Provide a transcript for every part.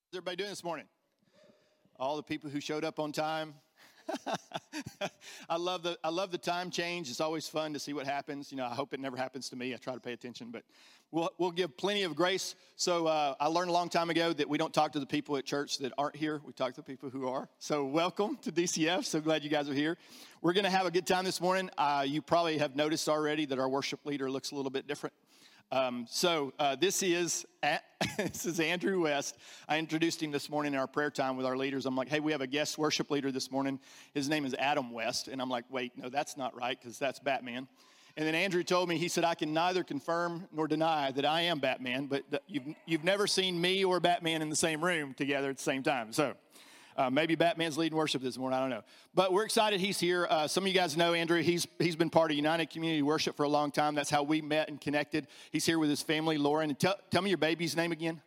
How's everybody doing this morning? All the people who showed up on time. I love the time change. It's always fun to see what happens. I hope it never happens to me. I try to pay attention, but we'll give plenty of grace. So I learned a long time ago that we don't talk to the people at church that aren't here. We talk to the people who are. So welcome to DCF. So glad you guys are here. We're going to have a good time this morning. You probably have noticed already that our worship leader looks a little bit different. This is Andrew West. I introduced him this morning in our prayer time with our leaders. I'm like, hey, we have a guest worship leader this morning. His name is Adam West. And I'm like, wait, no, that's not right because that's Batman. And then Andrew told me, he said, I can neither confirm nor deny that I am Batman, but you've never seen me or Batman in the same room together at the same time. So maybe Batman's leading worship this morning. I don't know. But we're excited he's here. Some of you guys know Andrew. He's been part of United Community Worship for a long time. That's how we met and connected. He's here with his family, Lauren. And tell me your baby's name again.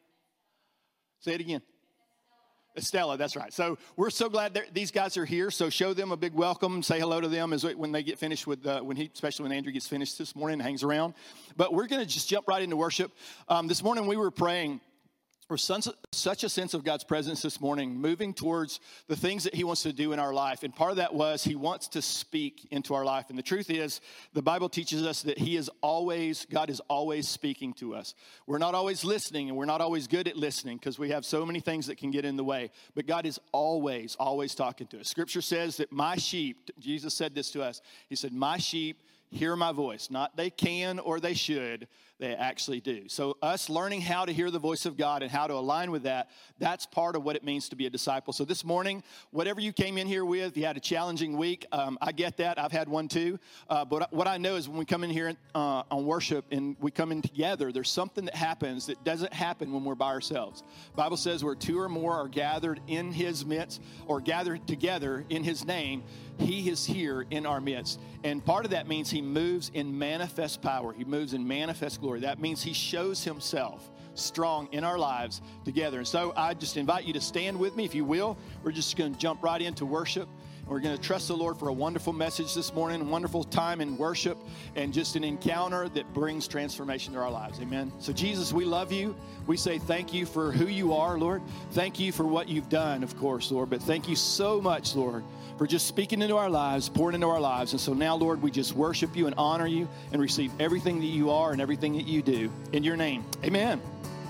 Say it again. Estella, that's right. So we're so glad these guys are here. So show them a big welcome. Say hello to them when they get finished especially when Andrew gets finished this morning and hangs around. But we're going to just jump right into worship. This morning we were praying. For such a sense of God's presence this morning, moving towards the things that he wants to do in our life. And part of that was he wants to speak into our life. And the truth is, the Bible teaches us that God is always speaking to us. We're not always listening, and we're not always good at listening because we have so many things that can get in the way. But God is always, always talking to us. Scripture says that my sheep, Jesus said this to us, he said, my sheep hear my voice. Not they can or they should, they actually do. So us learning how to hear the voice of God and how to align with that, that's part of what it means to be a disciple. So this morning, whatever you came in here with, you had a challenging week. I get that. I've had one too. But what I know is when we come in here on worship and we come in together, there's something that happens that doesn't happen when we're by ourselves. The Bible says where two or more are gathered in his midst or gathered together in his name, he is here in our midst. And part of that means he moves in manifest power. He moves in manifest glory. That means he shows himself strong in our lives together. And so I just invite you to stand with me, if you will. We're just going to jump right into worship. We're going to trust the Lord for a wonderful message this morning, a wonderful time in worship, and just an encounter that brings transformation to our lives. Amen. So Jesus, we love you. We say thank you for who you are, Lord. Thank you for what you've done, of course, Lord. But thank you so much, Lord, for just speaking into our lives, pouring into our lives. And so now, Lord, we just worship you and honor you and receive everything that you are and everything that you do. In your name, amen.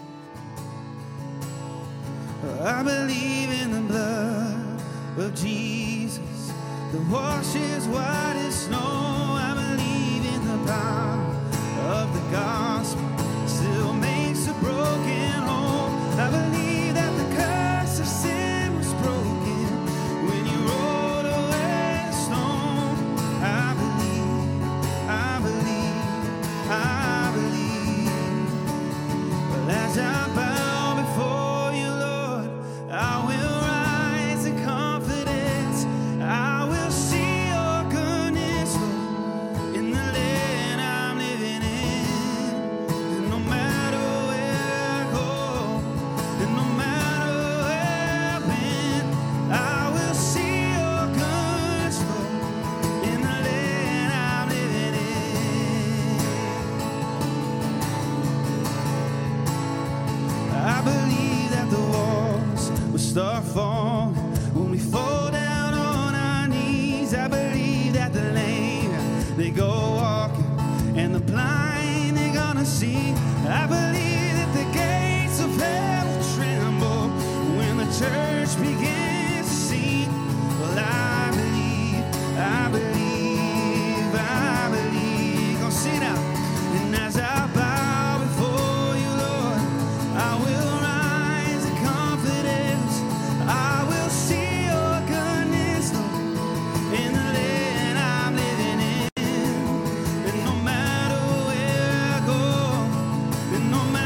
I believe in the blood of Jesus that washes white as snow. I believe in the power of the gospel, still makes a broken home. I believe that the curse of sin was broken when you rolled away the stone. I believe, I believe, I believe. But as I bow before you, Lord, I will rise in confidence. I will see your goodness, Lord, in the land I'm living in. And no matter where I go, and no matter where I've been, I will see your goodness, Lord, in the land I'm living in. I believe that the walls will start falling when we fall down on our knees. I believe that the lame, they go walking, and the blind, they're gonna see. I believe that the gates of hell will tremble when the church begins to sing. Well, I believe, I believe, I believe. Gonna sing out. And as I bow before you, Lord, I will rise in confidence. I will see your goodness, Lord, in the land I'm living in. And no matter where I go, and no matter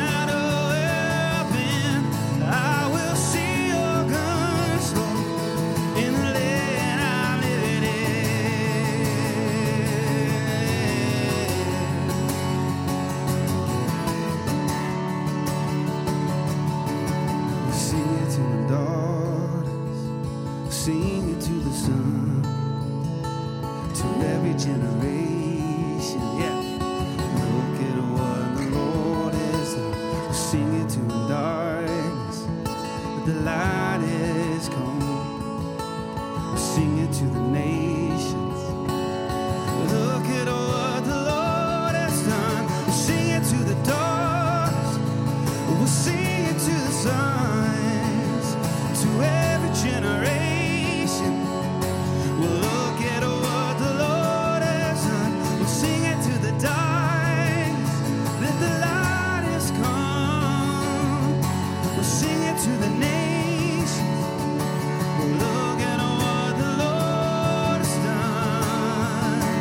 the light has come. We'll sing it to the nations. Look at what the Lord has done. We'll sing it to the dark. We'll sing it to the signs, to every generation. We'll look at what the Lord has done. We'll sing it to the dark, that the light has come. We'll sing it to the nations. We'll look at what the Lord has done.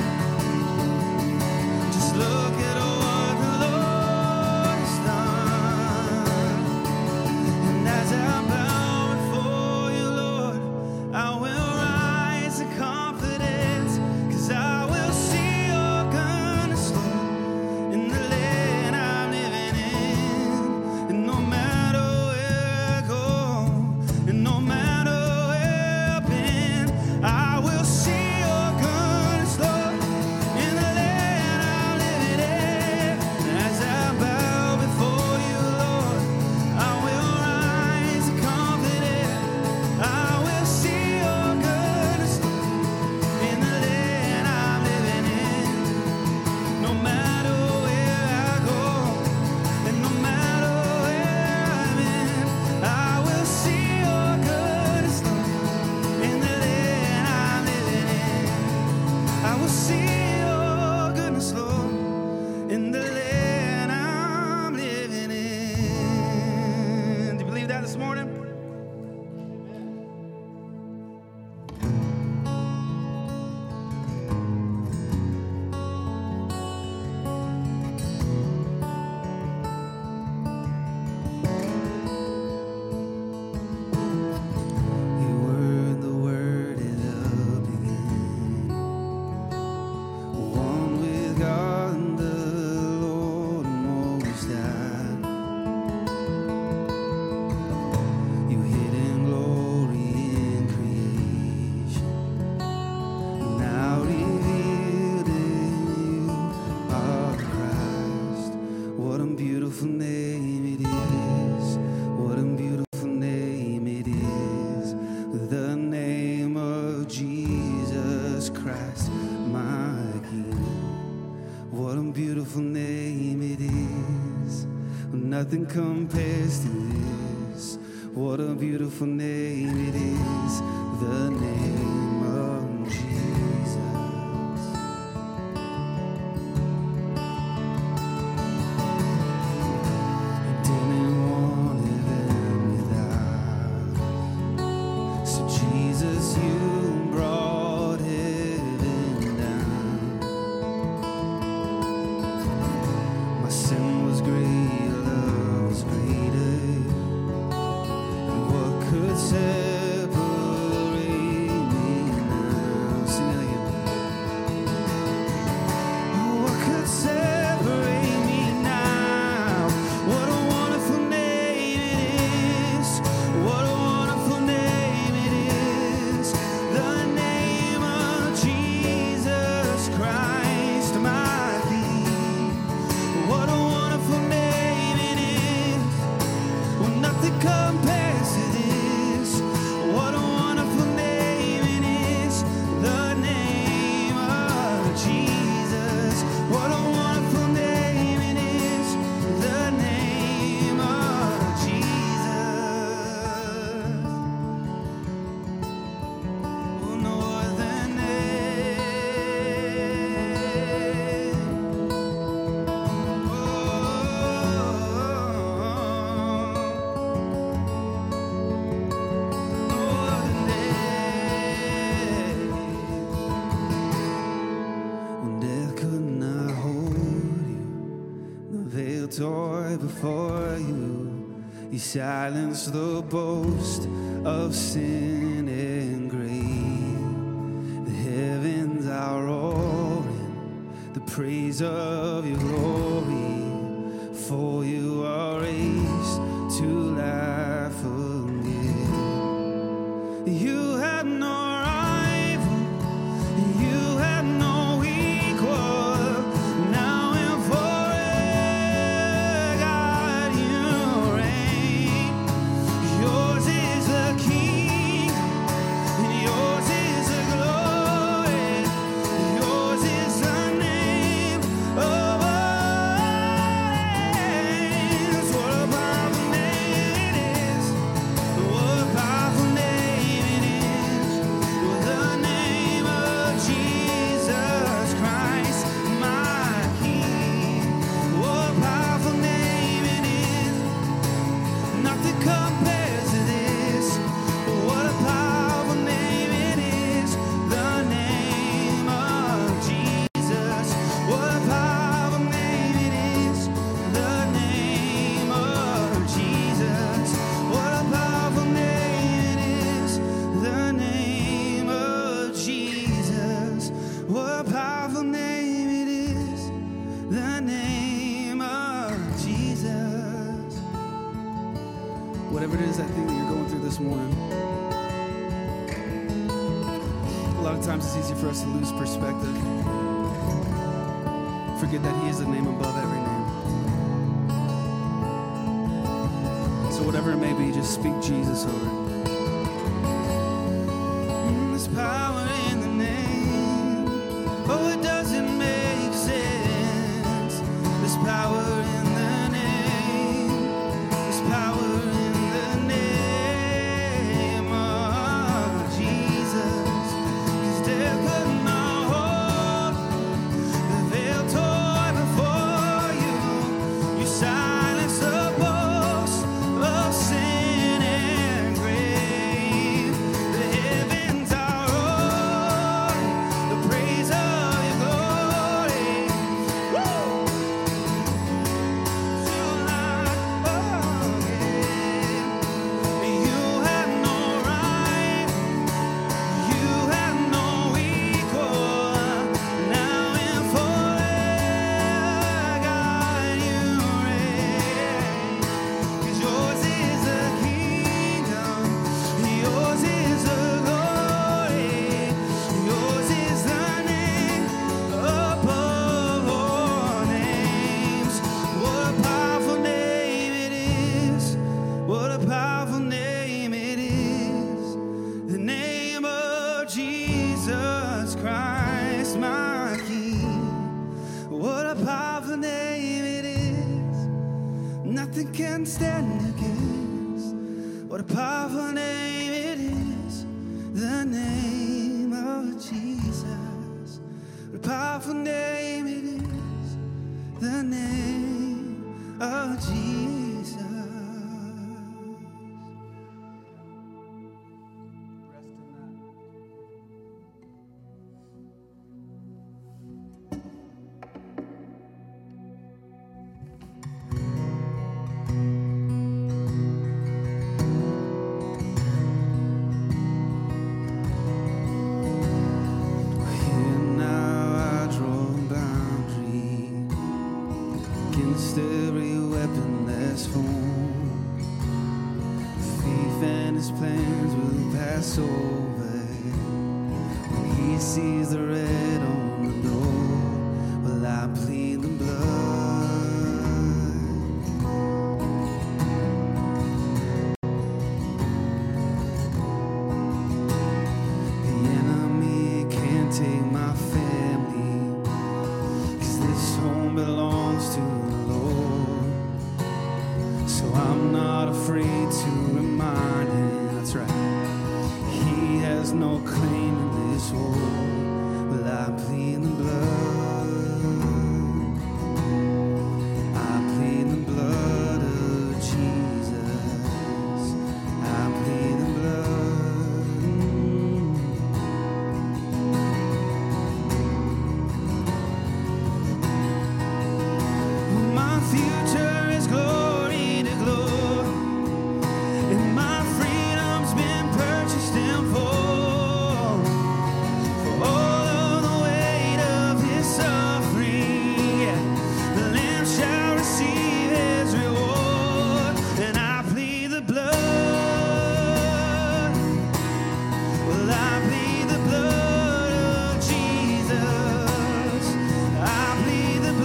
Just look at what the Lord has done. And as I bow before you, Lord, I will rise in confidence, 'cause I will see your goodness, Lord, in the land I'm living in. And no matter where I go, and no matter where I've been, I will see your goodness, Lord, in the land I'm living in. And as I bow before you, Lord, I will rise in confidence. I will see your goodness, Lord, in the land I'm living in. No matter where I go, and no matter where I'm in, I will see your goodness, Lord, in the land I'm living in. I will see your goodness, Lord, in the land I'm living in. Do you believe that this morning? You were the Word in the beginning, one with God and the Lord Most High. You hidden glory in creation, now revealed in you are Christ. What a beautiful name it is! What a beautiful name it is! The name of Jesus Christ, my King. What a beautiful name it is! Nothing compares to this. What a beautiful name it is! The name of Jesus. Didn't want heaven without. So Jesus, you brought heaven down. My sin was great, your love was greater. And what could separate me now? Sing that again. What could separate me now? What a wonderful name it is! What a wonderful name it is! The name of Jesus Christ, my King. What a wonderful name it is! Well, nothing compares to this. What a wonderful name it is! The name of Jesus. What a wonderful name it is! The name of Jesus. Oh, no other name. When death could not hold you, the veil tore before you. You silenced the boast of sin and grave. The heavens are roaring the praise of your glory. For you are raised to life again. You had no rival, you had no equal. Now and forever, God, you reign. Yours is you're going through this morning. A lot of times it's easy for us to lose perspective. Forget that He is the name above every name. So whatever it may be, just speak Jesus over it. There's power in the name. Oh, it doesn't make sense. There's power in the name. There's power in the name of Jesus. 'Cause death could not hold the veil torn before you. You silence the boast of sin and grave. The heavens are roaring the praise of your glory. Woo! You like again. You have no right. You have no equal. Now and forever, God, you reign. 'Cause yours is the kingdom, yours is the glory, yours is the name above all names. What a powerful name it is. What a powerful name it is. The name of Jesus Christ, my King. What a powerful name it is. Nothing can stand against. What a powerful name it is. The name of Jesus. What a powerful name it is. The name of Jesus. Rest in that. Here now I draw a boundary against every weapon that's formed. Thief and his plans will pass over. When he sees the red on the door, will I plead the blood? The enemy can't take my family, 'cause this home belongs to the Lord. So I'm not afraid to remind him, that's right, he has no claim in this world. Will I plead the blood? I plead the blood of Jesus. I plead the blood. My future is glory to glory, and my freedom's been purchased in full. For all of the weight of his suffering, the Lamb shall receive his reward. And I plead the blood. Well, I plead the blood of Jesus. I plead the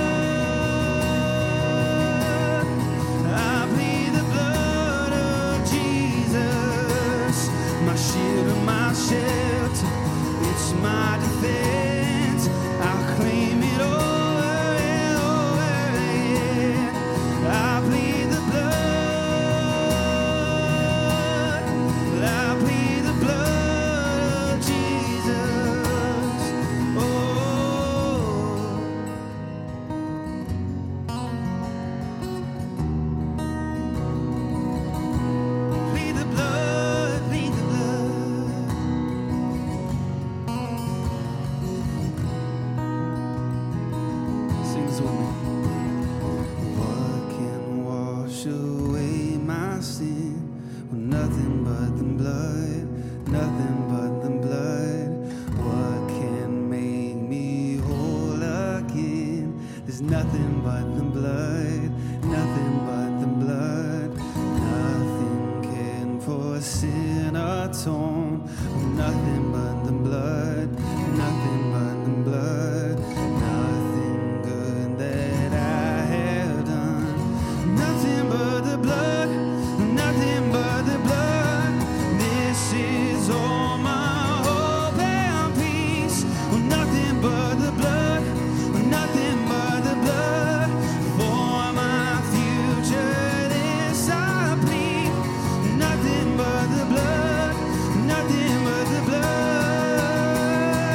blood. I plead the blood of Jesus. My shield and my shelter, it's my defense. I'll claim it over and over again. I plead the blood. I plead the blood of Jesus. Oh. Plead the blood, plead the blood. Sing this with me. What can wash away my sin? Well, nothing but the blood, nothing but the blood. What can make me whole again? There's nothing but the blood, nothing but the blood. Nothing can sin atoned. Nothing but the blood, nothing but the blood, nothing good that I have done. Nothing but the blood, nothing but the blood. This is all my hope and peace. Nothing but the blood, nothing but the blood. For my future this I plead. Nothing but the blood, nothing but the blood.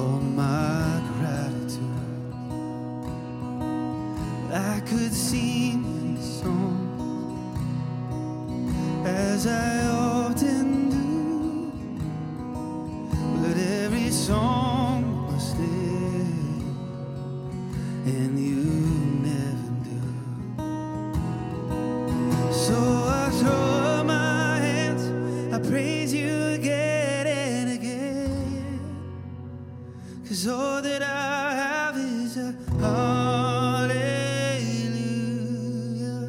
all my gratitude. I could sing this song as I often do, but every song must end, and you never do. So I throw up my hands, I praise you again and again, 'cause all that I have is a hallelujah,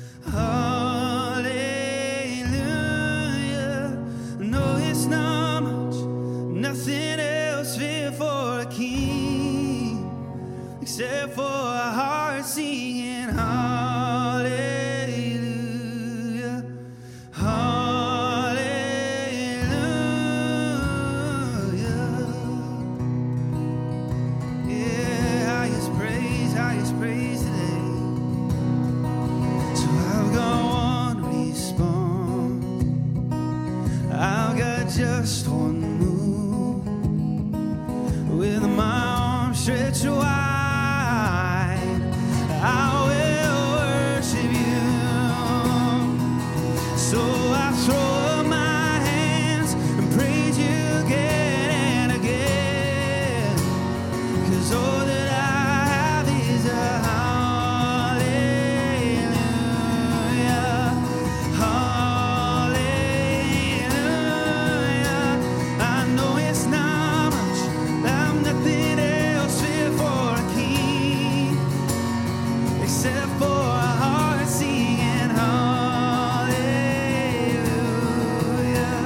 hallelujah. No, it's not much, nothing else fit for a king, except for a heart singing hallelujah, hallelujah. Yeah, highest praise today. So I've got one response, I've got just one move, with my arms stretched wide, I will worship you. So I throw up my hands and praise you again and again, 'cause all that I have is a hallelujah, hallelujah. I know it's not much, I'm nothing else fit for a king, except for a heart singing hallelujah,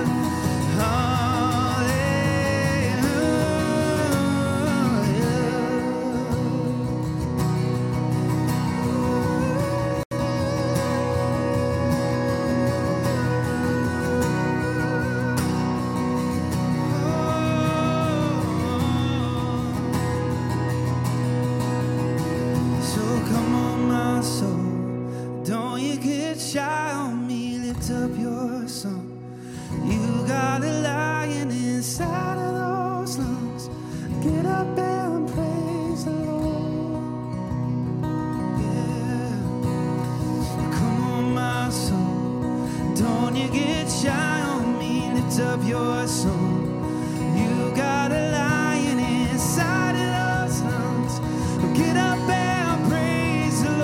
So come on, my soul, don't you get shy on me, lift up your song. You got a lion inside of those lungs. Get up and praise the Lord. Yeah. Come on, my soul, don't you get shy on me, lift up your song. You got a lion inside of those lungs. Get up and praise the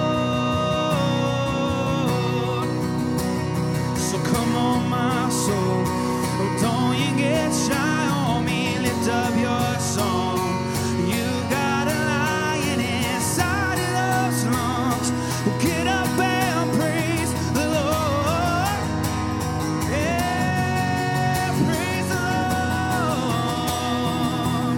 Lord. So come on, my soul, don't you get shy on me, lift up your song. You got a lion inside of those lungs. Get up and praise the Lord. Yeah, praise the Lord.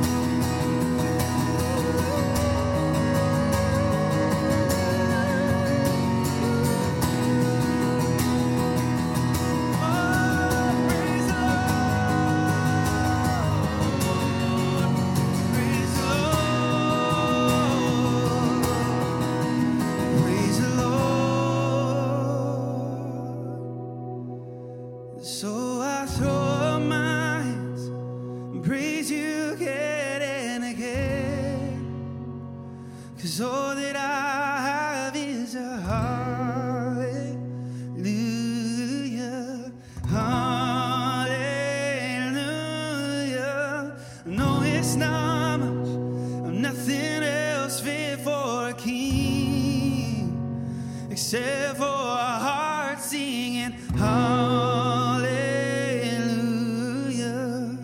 Praise the Lord. So I throw up my hands and praise you again and again, 'cause all that I have is a hallelujah, hallelujah. No, it's not much, I'm nothing else fit for a king, except for a heart singing hallelujah,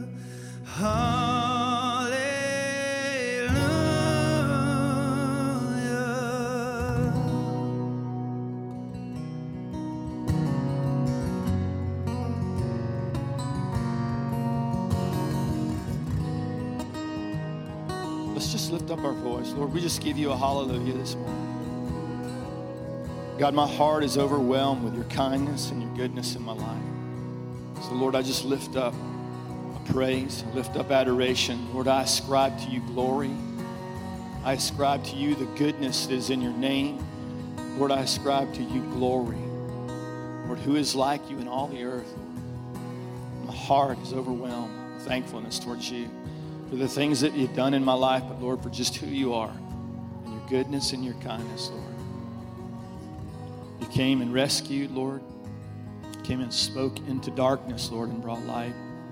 hallelujah. Let's just lift up our voice. Lord, we just give you a hallelujah this morning. God, my heart is overwhelmed with your kindness and your goodness in my life. So, Lord, I just lift up a praise, lift up adoration. Lord, I ascribe to you glory. I ascribe to you the goodness that is in your name. Lord, I ascribe to you glory. Lord, who is like you in all the earth? My heart is overwhelmed with thankfulness towards you. for the things that you've done in my life, but Lord, for just who you are and your goodness and your kindness, Lord. You came and rescued, Lord. You came and spoke into darkness, Lord, and brought light.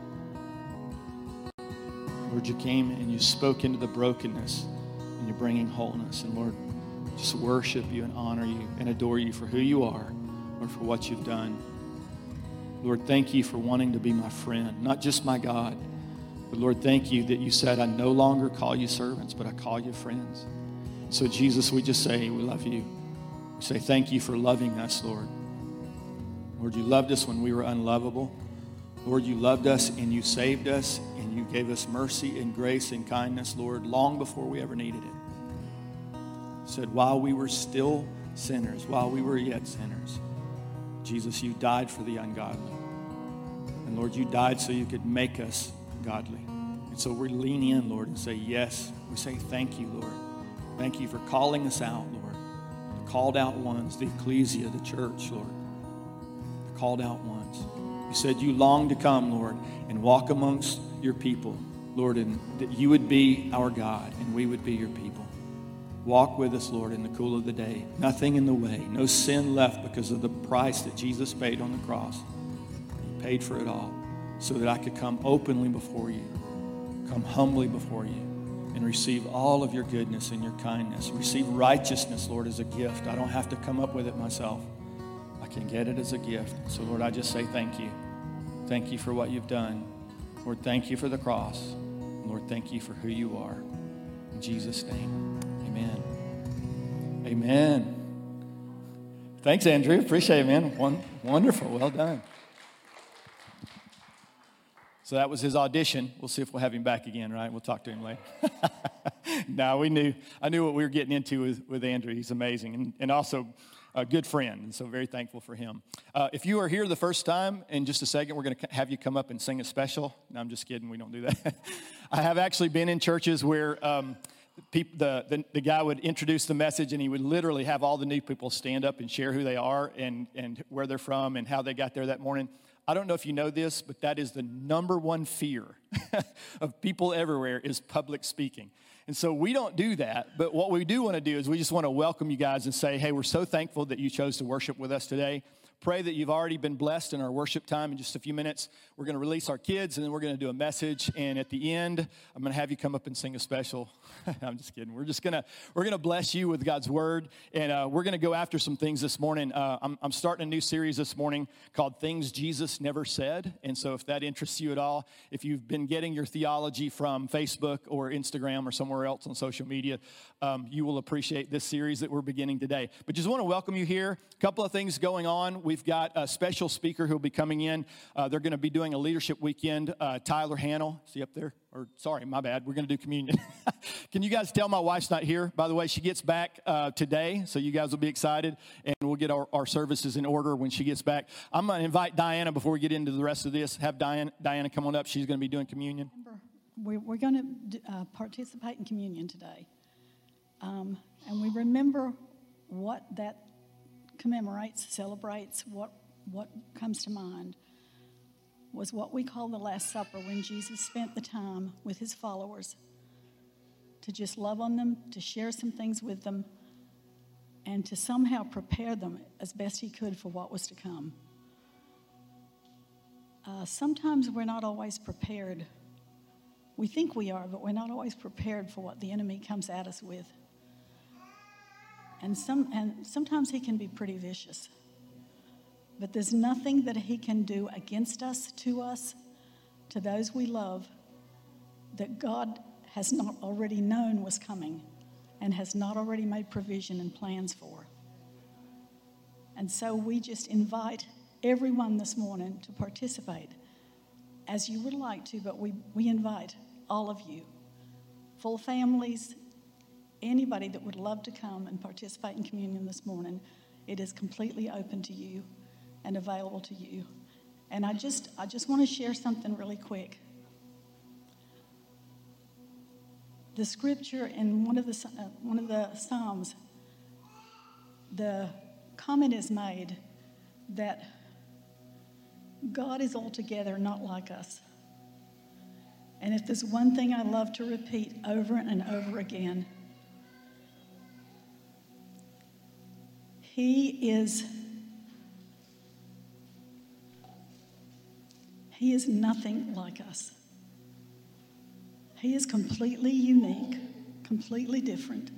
Lord, you came and you spoke into the brokenness and you're bringing wholeness. And Lord, just worship you and honor you and adore you for who you are, Lord, for what you've done. Lord, thank you for wanting to be my friend, not just my God. But Lord, thank you that you said, I no longer call you servants, but I call you friends. So Jesus, we just say we love you. We say thank you for loving us, Lord. Lord, you loved us when we were unlovable. Lord, you loved us and you saved us and you gave us mercy and grace and kindness, Lord, long before we ever needed it. You said, while we were still sinners, while we were yet sinners, Jesus, you died for the ungodly. And Lord, you died so you could make us godly. And so we lean in, Lord, and say yes. We say thank you, Lord. Thank you for calling us out, Lord. The called out ones, the ecclesia, the church, Lord. The called out ones. You said you long to come, Lord, and walk amongst your people, Lord, and that you would be our God and we would be your people. Walk with us, Lord, in the cool of the day. Nothing in the way. No sin left because of the price that Jesus paid on the cross. He paid for it all so that I could come openly before you, come humbly before you, and receive all of your goodness and your kindness. Receive righteousness, Lord, as a gift. I don't have to come up with it myself. I can get it as a gift. So, Lord, I just say thank you. Thank you for what you've done. Lord, thank you for the cross. Lord, thank you for who you are. In Jesus' name, amen. Amen. Thanks, Andrew. Appreciate it, man. Wonderful. Well done. So that was his audition. We'll see if we'll have him back again, right? We'll talk to him later. No, I knew what we were getting into with Andrew. He's amazing and also a good friend, and so very thankful for him. If you are here the first time, in just a second, we're going to have you come up and sing a special. No, I'm just kidding. We don't do that. I have actually been in churches where the guy would introduce the message, and he would literally have all the new people stand up and share who they are and where they're from and how they got there that morning. I don't know if you know this, but that is the number one fear of people everywhere is public speaking. And so we don't do that, but what we do want to do is we just want to welcome you guys and say, hey, we're so thankful that you chose to worship with us today. Pray that you've already been blessed in our worship time. In just a few minutes, we're going to release our kids, and then we're going to do a message. And at the end, I'm going to have you come up and sing a special. I'm just kidding. We're going to bless you with God's word, and we're going to go after some things this morning. I'm starting a new series this morning called Things Jesus Never Said. And so if that interests you at all, if you've been getting your theology from Facebook or Instagram or somewhere else on social media, you will appreciate this series that we're beginning today. But just want to welcome you here. A couple of things going on. We've got a special speaker who'll be coming in. They're going to be doing a leadership weekend. Tyler Hannell, is he up there? Or sorry, my bad. We're going to do communion. Can you guys tell my wife's not here? By the way, she gets back today, so you guys will be excited, and we'll get our services in order when she gets back. I'm going to invite Diana before we get into the rest of this. Have Diana come on up. She's going to be doing communion. We're going to participate in communion today. And we remember what that commemorates, celebrates, what comes to mind was what we call the Last Supper, when Jesus spent the time with his followers to just love on them, to share some things with them, and to somehow prepare them as best he could for what was to come. Sometimes we're not always prepared. We think we are, but we're not always prepared for what the enemy comes at us with. And sometimes he can be pretty vicious. But there's nothing that he can do against us, to those we love, that God has not already known was coming and has not already made provision and plans for. And so we just invite everyone this morning to participate as you would like to, but we invite all of you, full families, anybody that would love to come and participate in communion this morning. It is completely open to you and available to you. And I just want to share something really quick. The scripture in one of the Psalms, the comment is made that God is altogether not like us. And if there's one thing I love to repeat over and over again, He is nothing like us. He is completely unique, completely different.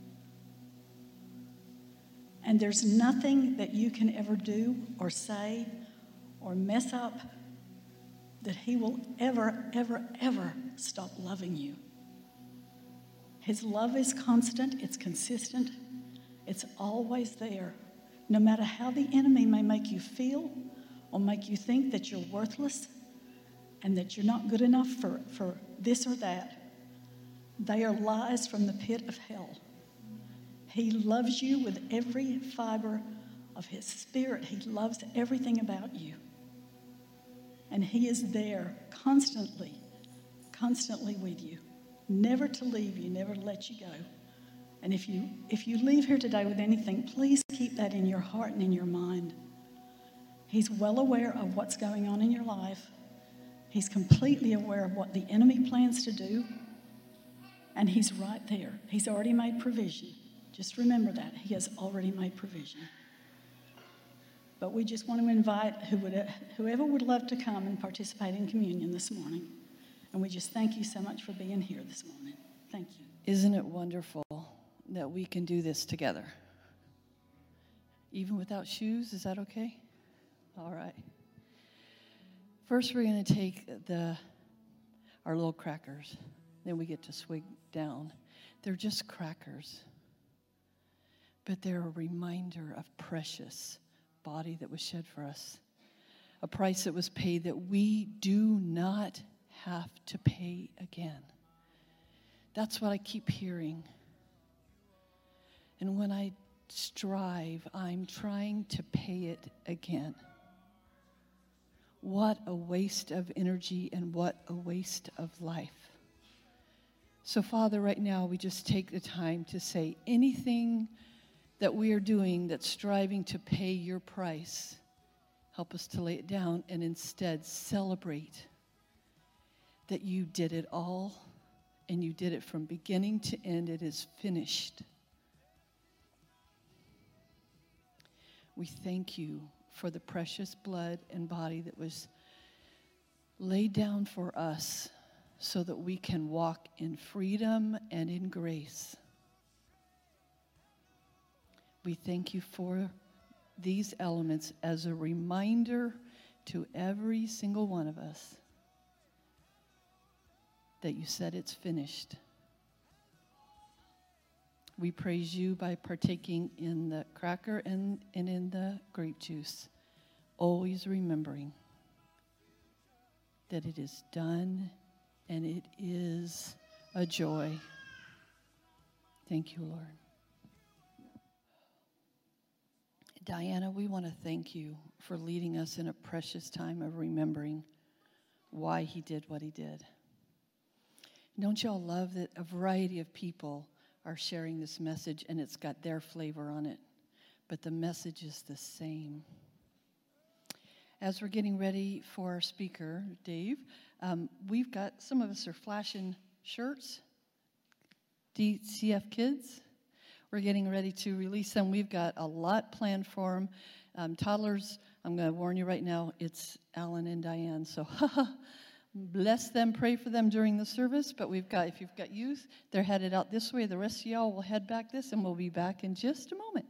And there's nothing that you can ever do or say or mess up that He will ever, ever, ever stop loving you. His love is constant, it's consistent, it's always there. No matter how the enemy may make you feel or make you think that you're worthless and that you're not good enough for this or that, they are lies from the pit of hell. He loves you with every fiber of His spirit. He loves everything about you. And He is there constantly, constantly with you, never to leave you, never to let you go. And if you leave here today with anything, please keep that in your heart and in your mind. He's well aware of what's going on in your life. He's completely aware of what the enemy plans to do. And He's right there. He's already made provision. Just remember that. He has already made provision. But we just want to invite whoever would love to come and participate in communion this morning. And we just thank you so much for being here this morning. Thank you. Isn't it wonderful that we can do this together? Even without shoes, is that okay? All right. First, we're going to take our little crackers. Then we get to swig down. They're just crackers. But they're a reminder of precious body that was shed for us. A price that was paid that we do not have to pay again. That's what I keep hearing. And when I strive, I'm trying to pay it again. What a waste of energy and what a waste of life. So, Father, right now we just take the time to say anything that we are doing that's striving to pay your price, help us to lay it down and instead celebrate that you did it all and you did it from beginning to end. It is finished. We thank you for the precious blood and body that was laid down for us so that we can walk in freedom and in grace. We thank you for these elements as a reminder to every single one of us that you said it's finished. We praise you by partaking in the cracker and in the grape juice, always remembering that it is done and it is a joy. Thank you, Lord. Diana, we want to thank you for leading us in a precious time of remembering why he did what he did. Don't y'all love that a variety of people are sharing this message and it's got their flavor on it, but the message is the same. As we're getting ready for our speaker, Dave, we've got, some of us are flashing shirts, DCF Kids. We're getting ready to release them. We've got a lot planned for them. Toddlers, I'm going to warn you right now, it's Alan and Diane. So bless them, pray for them during the service. But if you've got youth, they're headed out this way. The rest of y'all will head back this, and we'll be back in just a moment.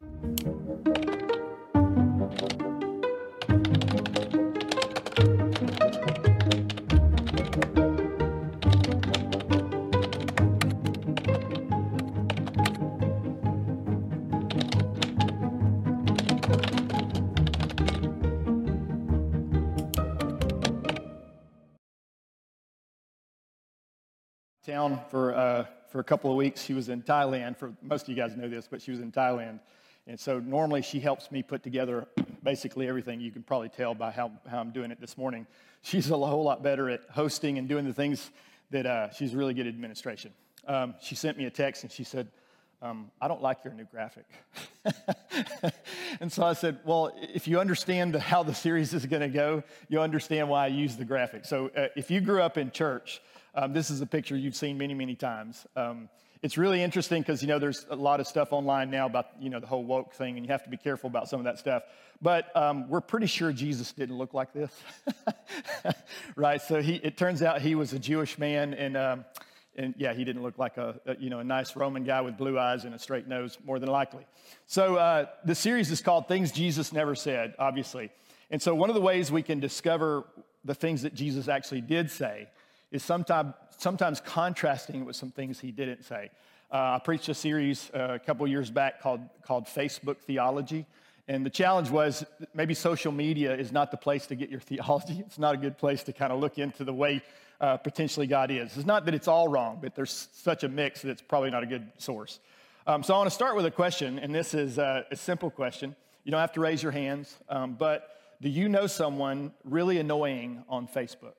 Town for a couple of weeks. She was in Thailand. For most of you guys know this, but she was in Thailand, and so normally she helps me put together basically everything. You can probably tell by how I'm doing it this morning. She's a whole lot better at hosting and doing the things that she's really good at administration. She sent me a text and she said, I don't like your new graphic. And so I said, well, if you understand how the series is going to go, you'll understand why I use the graphic. So if you grew up in church, this is a picture you've seen many, many times. It's really interesting because, there's a lot of stuff online now about, the whole woke thing, and you have to be careful about some of that stuff. But we're pretty sure Jesus didn't look like this, right? So it turns out he was a Jewish man, and yeah, he didn't look like a nice Roman guy with blue eyes and a straight nose, more than likely. So the series is called Things Jesus Never Said, obviously. And so one of the ways we can discover the things that Jesus actually did say is sometimes contrasting with some things he didn't say. I preached a series a couple years back called Facebook Theology. And the challenge was maybe social media is not the place to get your theology. It's not a good place to kind of look into the way potentially God is. It's not that it's all wrong, but there's such a mix that it's probably not a good source. So I want to start with a question, and this is a simple question. You don't have to raise your hands, but do you know someone really annoying on Facebook?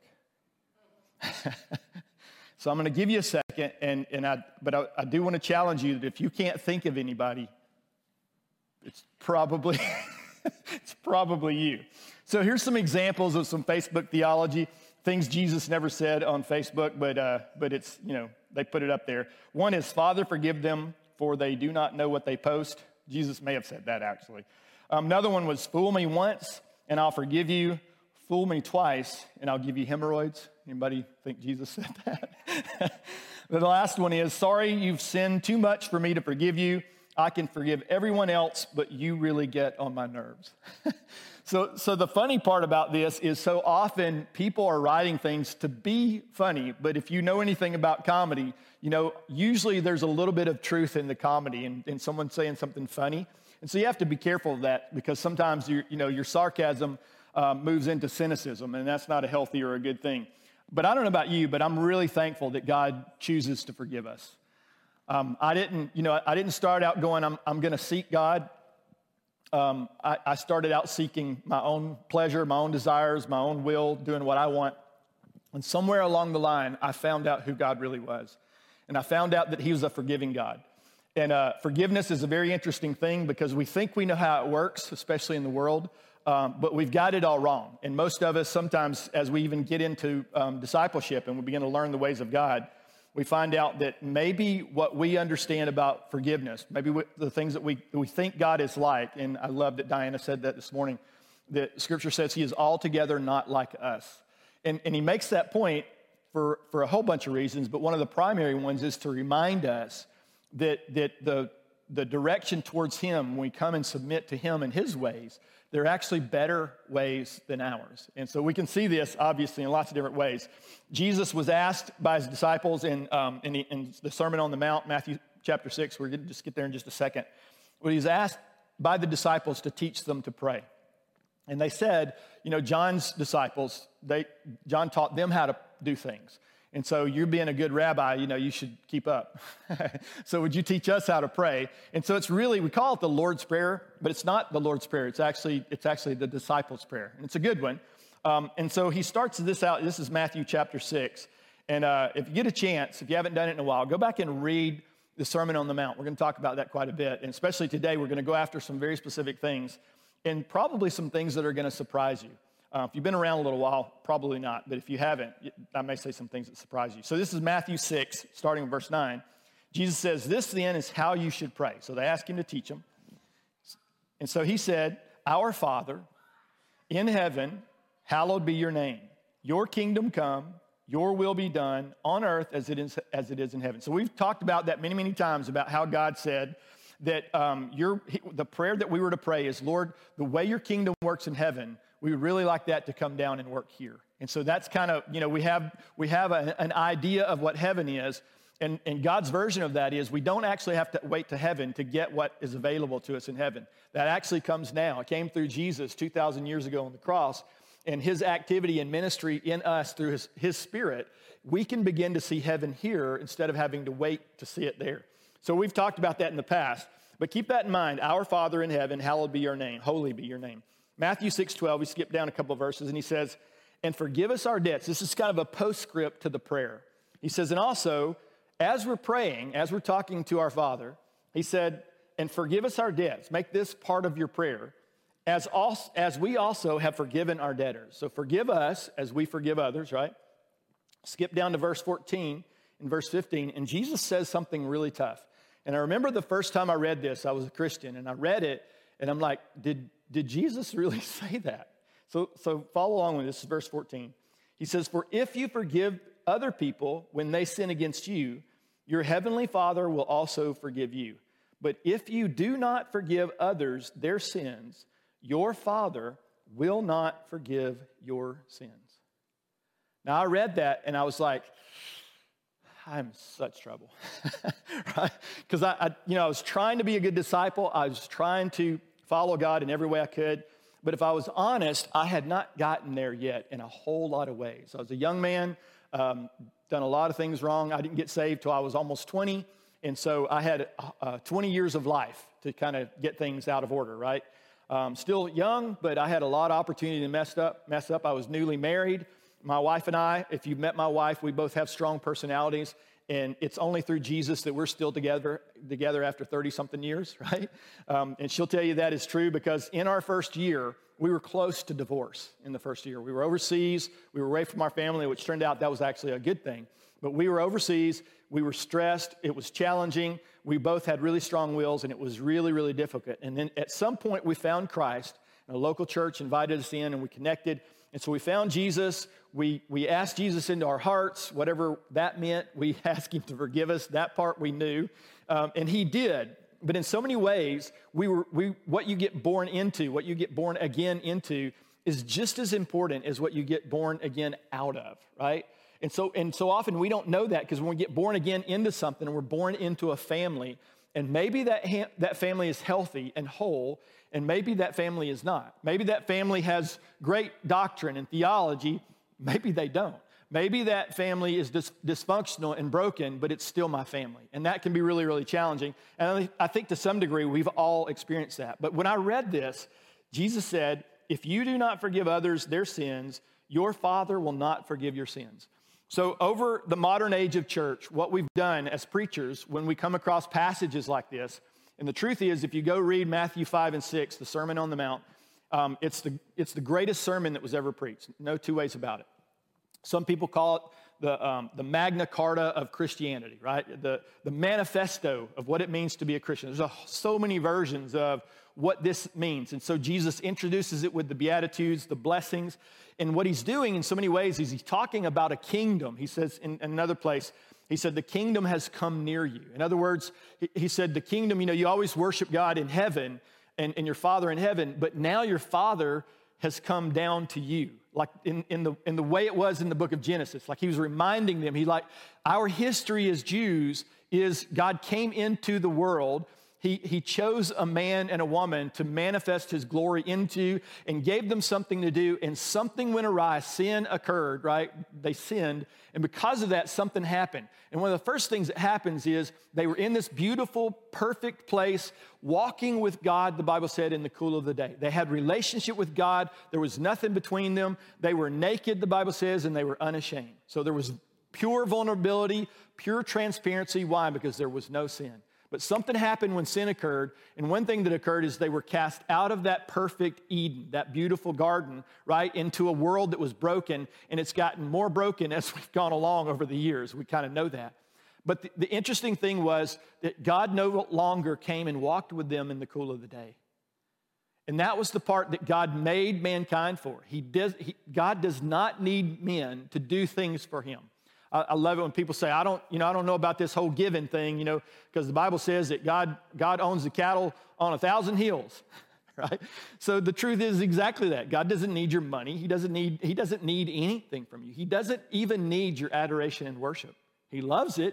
So I'm going to give you a second, but I do want to challenge you that if you can't think of anybody, it's probably you. So here's some examples of some Facebook theology, things Jesus never said on Facebook, but it's, they put it up there. One is, Father, forgive them, for they do not know what they post. Jesus may have said that, actually. Another one was, fool me once, and I'll forgive you. Fool me twice, and I'll give you hemorrhoids. Anybody think Jesus said that? The last one is, sorry, you've sinned too much for me to forgive you. I can forgive everyone else, but you really get on my nerves. So the funny part about this is so often people are writing things to be funny, but if you know anything about comedy, usually there's a little bit of truth in the comedy and someone saying something funny. And so you have to be careful of that because sometimes your sarcasm moves into cynicism, and that's not a healthy or a good thing. But I don't know about you, but I'm really thankful that God chooses to forgive us. I didn't start out going, I'm going to seek God. I started out seeking my own pleasure, my own desires, my own will, doing what I want. And somewhere along the line, I found out who God really was. And I found out that he was a forgiving God. And forgiveness is a very interesting thing because we think we know how it works, especially in the world, but we've got it all wrong. And most of us, sometimes as we even get into discipleship and we begin to learn the ways of God, we find out that maybe what we understand about forgiveness, maybe the things that we think God is like, and I love that Diana said that this morning, that Scripture says he is altogether not like us. And he makes that point for a whole bunch of reasons, but one of the primary ones is to remind us that the direction towards him, when we come and submit to him and his ways, they're actually better ways than ours. And so we can see this, obviously, in lots of different ways. Jesus was asked by his disciples in the Sermon on the Mount, Matthew chapter 6. We're going to just get there in just a second. But he was asked by the disciples to teach them to pray. And they said, John's disciples, John taught them how to do things. And so you're being a good rabbi, you should keep up. So would you teach us how to pray? And so it's really, we call it the Lord's Prayer, but it's not the Lord's Prayer. It's actually the disciples' prayer. And it's a good one. And so he starts this out. This is Matthew chapter 6. And if you get a chance, if you haven't done it in a while, go back and read the Sermon on the Mount. We're going to talk about that quite a bit. And especially today, we're going to go after some very specific things and probably some things that are going to surprise you. If you've been around a little while, probably not. But if you haven't, I may say some things that surprise you. So this is Matthew 6, starting with verse 9. Jesus says, this then is how you should pray. So they ask him to teach them. And so he said, Our Father, in heaven, hallowed be your name. Your kingdom come, your will be done on earth as it is in heaven. So we've talked about that many, many times about how God said that the prayer that we were to pray is, Lord, the way your kingdom works in heaven, we would really like that to come down and work here. And so that's kind of, we have an idea of what heaven is. And God's version of that is we don't actually have to wait to heaven to get what is available to us in heaven. That actually comes now. It came through Jesus 2,000 years ago on the cross. And his activity and ministry in us through his Spirit, we can begin to see heaven here instead of having to wait to see it there. So we've talked about that in the past. But keep that in mind. Our Father in heaven, hallowed be your name. Holy be your name. Matthew 6:12, we skip down a couple of verses, and he says, and forgive us our debts. This is kind of a postscript to the prayer. He says, and also, as we're praying, as we're talking to our Father, he said, and forgive us our debts. Make this part of your prayer, as we also have forgiven our debtors. So forgive us as we forgive others, right? Skip down to verse 14 and verse 15, and Jesus says something really tough. And I remember the first time I read this, I was a Christian, and I read it, and I'm like, did Jesus really say that? So follow along with this. This is verse 14. He says, for if you forgive other people when they sin against you, your heavenly Father will also forgive you. But if you do not forgive others their sins, your Father will not forgive your sins. Now, I read that, and I was like, I'm in such trouble, right? Because I was trying to be a good disciple. I was trying to follow God in every way I could. But if I was honest, I had not gotten there yet in a whole lot of ways. I was a young man, done a lot of things wrong. I didn't get saved till I was almost 20. And so I had 20 years of life to kind of get things out of order, right? Still young, but I had a lot of opportunity to mess up. I was newly married. My wife and I, if you've met my wife, we both have strong personalities. And it's only through Jesus that we're still together after 30-something years, right? And she'll tell you that is true because in our first year, we were close to divorce in the first year. We were overseas. We were away from our family, which turned out that was actually a good thing. But we were overseas. We were stressed. It was challenging. We both had really strong wills, and it was really, really difficult. And then at some point, we found Christ. A local church invited us in, and we connected. And so we found Jesus. We asked Jesus into our hearts, whatever that meant. We asked him to forgive us. That part we knew. And he did. But in so many ways, what you get born into, what you get born again into, is just as important as what you get born again out of, right? And so often we don't know that because when we get born again into something and we're born into a family, and maybe that family is healthy and whole, and maybe that family is not. Maybe that family has great doctrine and theology. Maybe they don't. Maybe that family is dysfunctional and broken, but it's still my family. And that can be really, really challenging. And I think to some degree, we've all experienced that. But when I read this, Jesus said, if you do not forgive others their sins, your Father will not forgive your sins. So over the modern age of church, what we've done as preachers, when we come across passages like this, and the truth is, if you go read Matthew 5 and 6, the Sermon on the Mount, it's the greatest sermon that was ever preached. No two ways about it. Some people call it the Magna Carta of Christianity, right? The manifesto of what it means to be a Christian. There's so many versions of what this means. And so Jesus introduces it with the Beatitudes, the blessings. And what he's doing in so many ways is he's talking about a kingdom. He says in another place, he said, the kingdom has come near you. In other words, he said the kingdom, you always worship God in heaven and your Father in heaven, but now your Father has come down to you. Like in the way it was in the book of Genesis. Like he was reminding them, our history as Jews is God came into the world. He chose a man and a woman to manifest his glory into and gave them something to do, and something went awry. Sin occurred, right? They sinned, and because of that, something happened. And one of the first things that happens is they were in this beautiful, perfect place, walking with God, the Bible said, in the cool of the day. They had relationship with God. There was nothing between them. They were naked, the Bible says, and they were unashamed. So there was pure vulnerability, pure transparency. Why? Because there was no sin. But something happened when sin occurred, and one thing that occurred is they were cast out of that perfect Eden, that beautiful garden, right, into a world that was broken, and it's gotten more broken as we've gone along over the years. We kind of know that. But the interesting thing was that God no longer came and walked with them in the cool of the day. And that was the part that God made mankind for. God does not need men to do things for him. I love it when people say, I don't know about this whole giving thing, because the Bible says that God owns the cattle on 1,000 hills, right? So the truth is exactly that. God doesn't need your money. He doesn't need anything from you. He doesn't even need your adoration and worship. He loves it.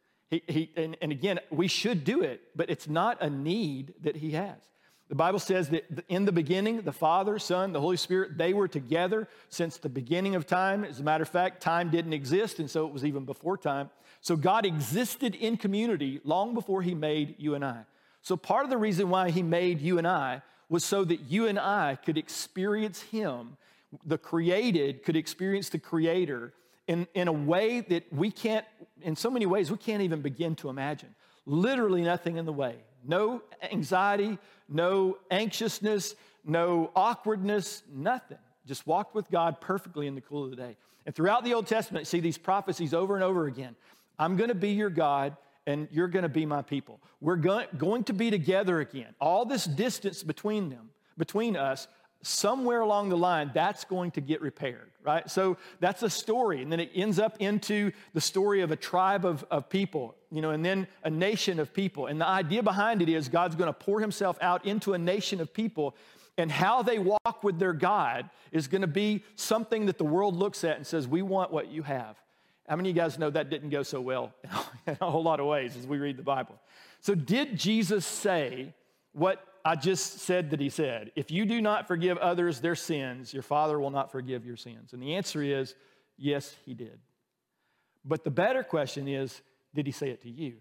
And again, we should do it, but it's not a need that he has. The Bible says that in the beginning, the Father, Son, the Holy Spirit, they were together since the beginning of time. As a matter of fact, time didn't exist, and so it was even before time. So God existed in community long before he made you and I. So part of the reason why he made you and I was so that you and I could experience him, the created could experience the Creator in a way that we can't, in so many ways, we can't even begin to imagine. Literally nothing in the way. No anxiety, no anxiousness, no awkwardness, nothing. Just walked with God perfectly in the cool of the day. And throughout the Old Testament, see these prophecies over and over again. I'm going to be your God, and you're going to be my people. We're going to be together again. All this distance between us, somewhere along the line, that's going to get repaired, right? So that's a story, and then it ends up into the story of a tribe of people, and then a nation of people. And the idea behind it is God's going to pour himself out into a nation of people, and how they walk with their God is going to be something that the world looks at and says, we want what you have. How many of you guys know that didn't go so well in a whole lot of ways as we read the Bible? So did Jesus say what I just said that he said? If you do not forgive others their sins, your Father will not forgive your sins. And the answer is, yes, he did. But the better question is, did he say it to you?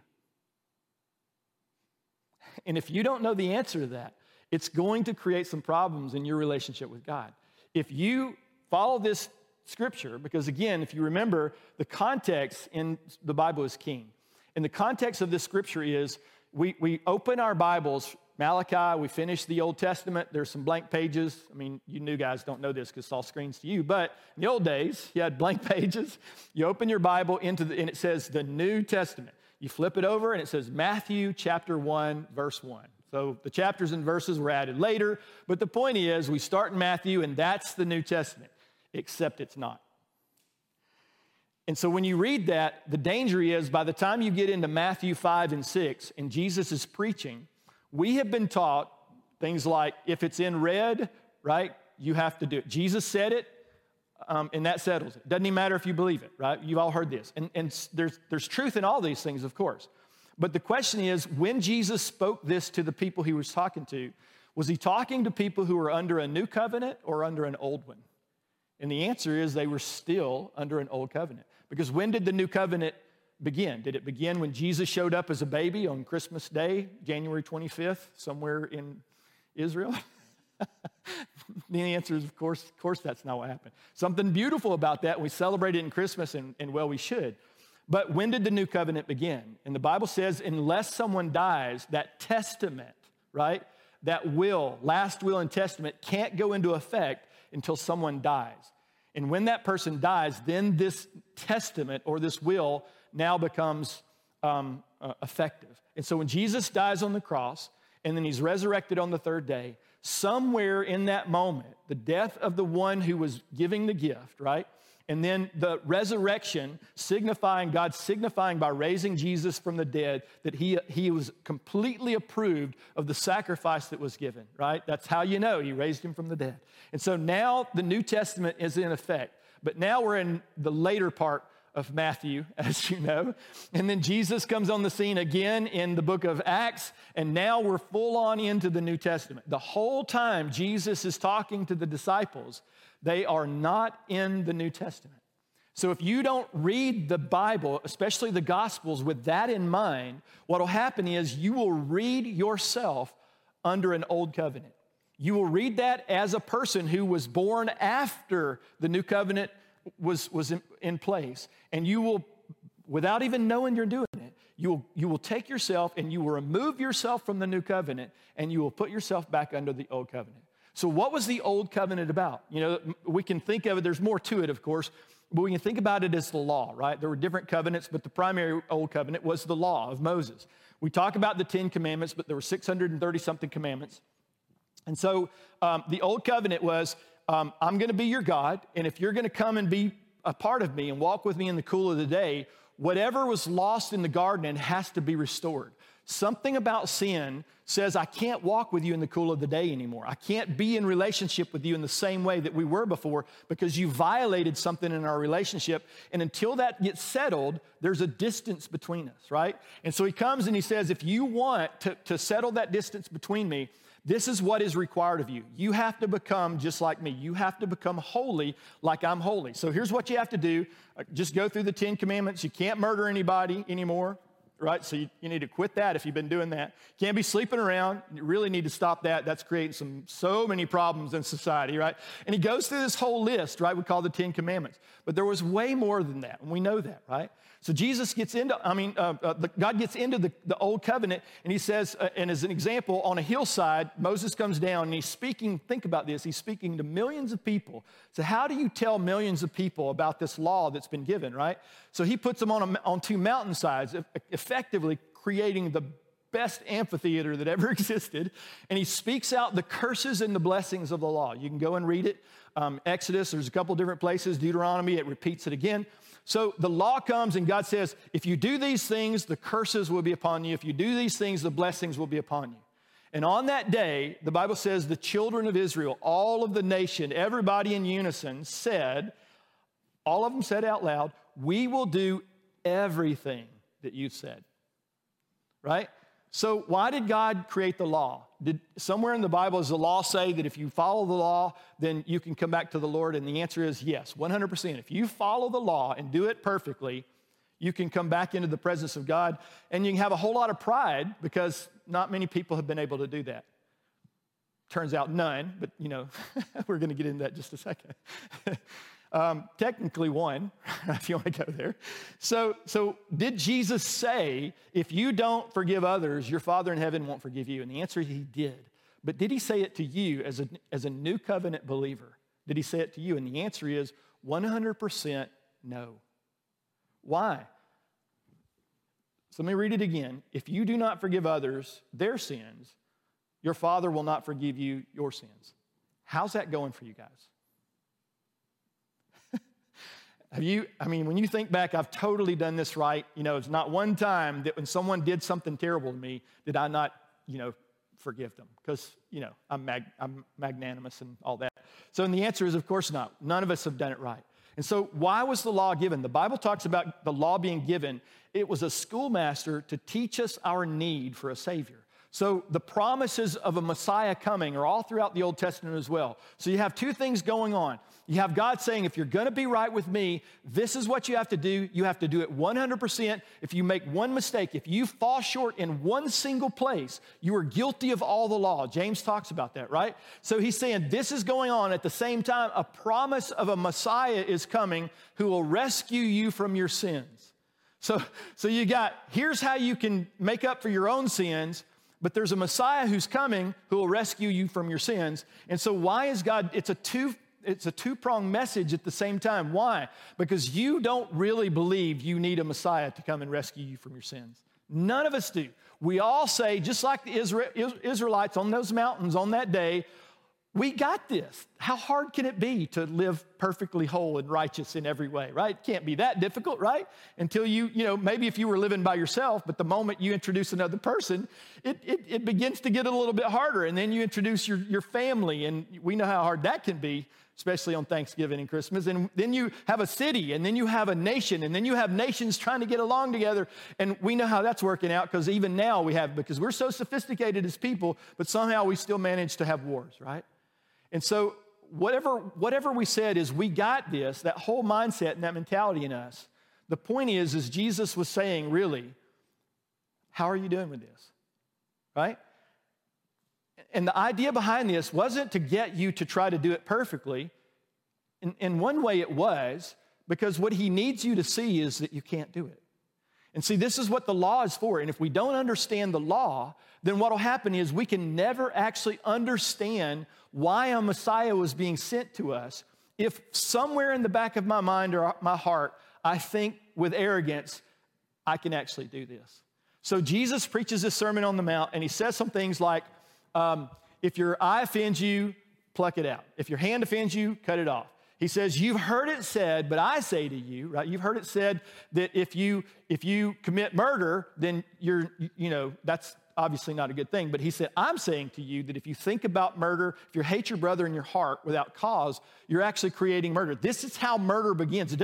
And if you don't know the answer to that, it's going to create some problems in your relationship with God. If you follow this scripture, because again, if you remember, the context in the Bible is king. And the context of this scripture is we open our Bibles, Malachi, we finish the Old Testament. There's some blank pages. I mean, you new guys don't know this because it's all screens to you, but in the old days, you had blank pages. You open your Bible and it says the New Testament. You flip it over and it says Matthew chapter 1, verse 1. So the chapters and verses were added later, but the point is we start in Matthew and that's the New Testament, except it's not. And so when you read that, the danger is by the time you get into Matthew 5 and 6 and Jesus is preaching, we have been taught things like if it's in red, right, you have to do it. Jesus said it, and that settles it. Doesn't even matter if you believe it, right? You've all heard this. And there's truth in all these things, of course. But the question is, when Jesus spoke this to the people he was talking to, was he talking to people who were under a new covenant or under an old one? And the answer is they were still under an old covenant. Because when did the new covenant begin? Did it begin when Jesus showed up as a baby on Christmas Day, January 25th, somewhere in Israel? The answer is, of course, that's not what happened. Something beautiful about that, we celebrate it in Christmas, and well, we should. But when did the new covenant begin? And the Bible says, unless someone dies, that testament, right, that will, last will and testament can't go into effect until someone dies. And when that person dies, then this testament or this will now becomes effective. And so when Jesus dies on the cross and then he's resurrected on the third day, somewhere in that moment, the death of the one who was giving the gift, right? And then the resurrection God signifying by raising Jesus from the dead that he was completely approved of the sacrifice that was given, right? That's how you know he raised him from the dead. And so now the New Testament is in effect. But now we're in the later part of Matthew, as you know. And then Jesus comes on the scene again in the book of Acts, and now we're full on into the New Testament. The whole time Jesus is talking to the disciples, they are not in the New Testament. So if you don't read the Bible, especially the Gospels, with that in mind, what will happen is you will read yourself under an old covenant. You will read that as a person who was born after the new covenant was in place. And you will, without even knowing you're doing it, you will take yourself and you will remove yourself from the new covenant and you will put yourself back under the old covenant. So what was the old covenant about? You know, we can think of it, there's more to it, of course, but we can think about it as the law, right? There were different covenants, but the primary old covenant was the law of Moses. We talk about the 10 commandments, but there were 630-something commandments. And so the old covenant was, I'm going to be your God, and if you're going to come and be a part of me and walk with me in the cool of the day, whatever was lost in the garden has to be restored. Something about sin says, I can't walk with you in the cool of the day anymore. I can't be in relationship with you in the same way that we were before because you violated something in our relationship. And until that gets settled, there's a distance between us, right? And so he comes and he says, if you want to settle that distance between me, this is what is required of you. You have to become just like me. You have to become holy like I'm holy. So here's what you have to do. Just go through the 10 commandments. You can't murder anybody anymore. right? So you need to quit that if you've been doing that. Can't be sleeping around. You really need to stop that. That's creating so many problems in society, right? And he goes through this whole list, right? We call the 10 Commandments. But there was way more than that, and we know that, right? So Jesus gets into, God gets into the old covenant, and he says, and as an example, on a hillside, Moses comes down, and he's speaking, think about this, he's speaking to millions of people. So how do you tell millions of people about this law that's been given, right? So he puts them on two mountainsides, effectively creating the best amphitheater that ever existed, and he speaks out the curses and the blessings of the law. You can go and read it. Exodus, there's a couple different places. Deuteronomy, it repeats it again. So the law comes and God says, if you do these things, the curses will be upon you. If you do these things, the blessings will be upon you. And on that day, the Bible says the children of Israel, all of the nation, everybody in unison said, all of them said out loud, we will do everything that you said, right? So why did God create the law? Did somewhere in the Bible does the law say that if you follow the law, then you can come back to the Lord? And the answer is yes, 100%. If you follow the law and do it perfectly, you can come back into the presence of God, and you can have a whole lot of pride because not many people have been able to do that. Turns out none, but we're going to get into that in just a second. Technically one, if you want to go there. So did Jesus say, if you don't forgive others, your Father in heaven won't forgive you? And the answer is he did. But did he say it to you as a new covenant believer? Did he say it to you? And the answer is 100% no. Why? So let me read it again. If you do not forgive others their sins, your Father will not forgive you your sins. How's that going for you guys? When you think back, I've totally done this right. It's not one time that when someone did something terrible to me, did I not, forgive them? Because, I'm magnanimous and all that. So, and the answer is, of course not. None of us have done it right. And so why was the law given? The Bible talks about the law being given. It was a schoolmaster to teach us our need for a Savior. So the promises of a Messiah coming are all throughout the Old Testament as well. So you have two things going on. You have God saying, if you're going to be right with me, this is what you have to do. You have to do it 100%. If you make one mistake, if you fall short in one single place, you are guilty of all the law. James talks about that, right? So he's saying this is going on. At the same time, a promise of a Messiah is coming who will rescue you from your sins. So you got, here's how you can make up for your own sins, but there's a Messiah who's coming who will rescue you from your sins. And so why is God, it's a two-pronged message at the same time. Why? Because you don't really believe you need a Messiah to come and rescue you from your sins. None of us do. We all say, just like the Israelites on those mountains on that day, we got this. How hard can it be to live perfectly whole and righteous in every way, right? It can't be that difficult, right? Until maybe if you were living by yourself, but the moment you introduce another person, it begins to get a little bit harder. And then you introduce your family, and we know how hard that can be, especially on Thanksgiving and Christmas. And then you have a city, and then you have a nation, and then you have nations trying to get along together. And we know how that's working out because even now because we're so sophisticated as people, but somehow we still manage to have wars, right? And so whatever we said is we got this, that whole mindset and that mentality in us. The point is Jesus was saying, really, how are you doing with this, right? And the idea behind this wasn't to get you to try to do it perfectly. In one way it was, because what he needs you to see is that you can't do it. And see, this is what the law is for. And if we don't understand the law, then what will happen is we can never actually understand why a Messiah was being sent to us if somewhere in the back of my mind or my heart, I think with arrogance, I can actually do this. So Jesus preaches this Sermon on the Mount, and he says some things like, if your eye offends you, pluck it out. If your hand offends you, cut it off. He says, you've heard it said, but I say to you, right? You've heard it said that if you commit murder, then that's obviously not a good thing. But he said, I'm saying to you that if you think about murder, if you hate your brother in your heart without cause, you're actually creating murder. This is how murder begins.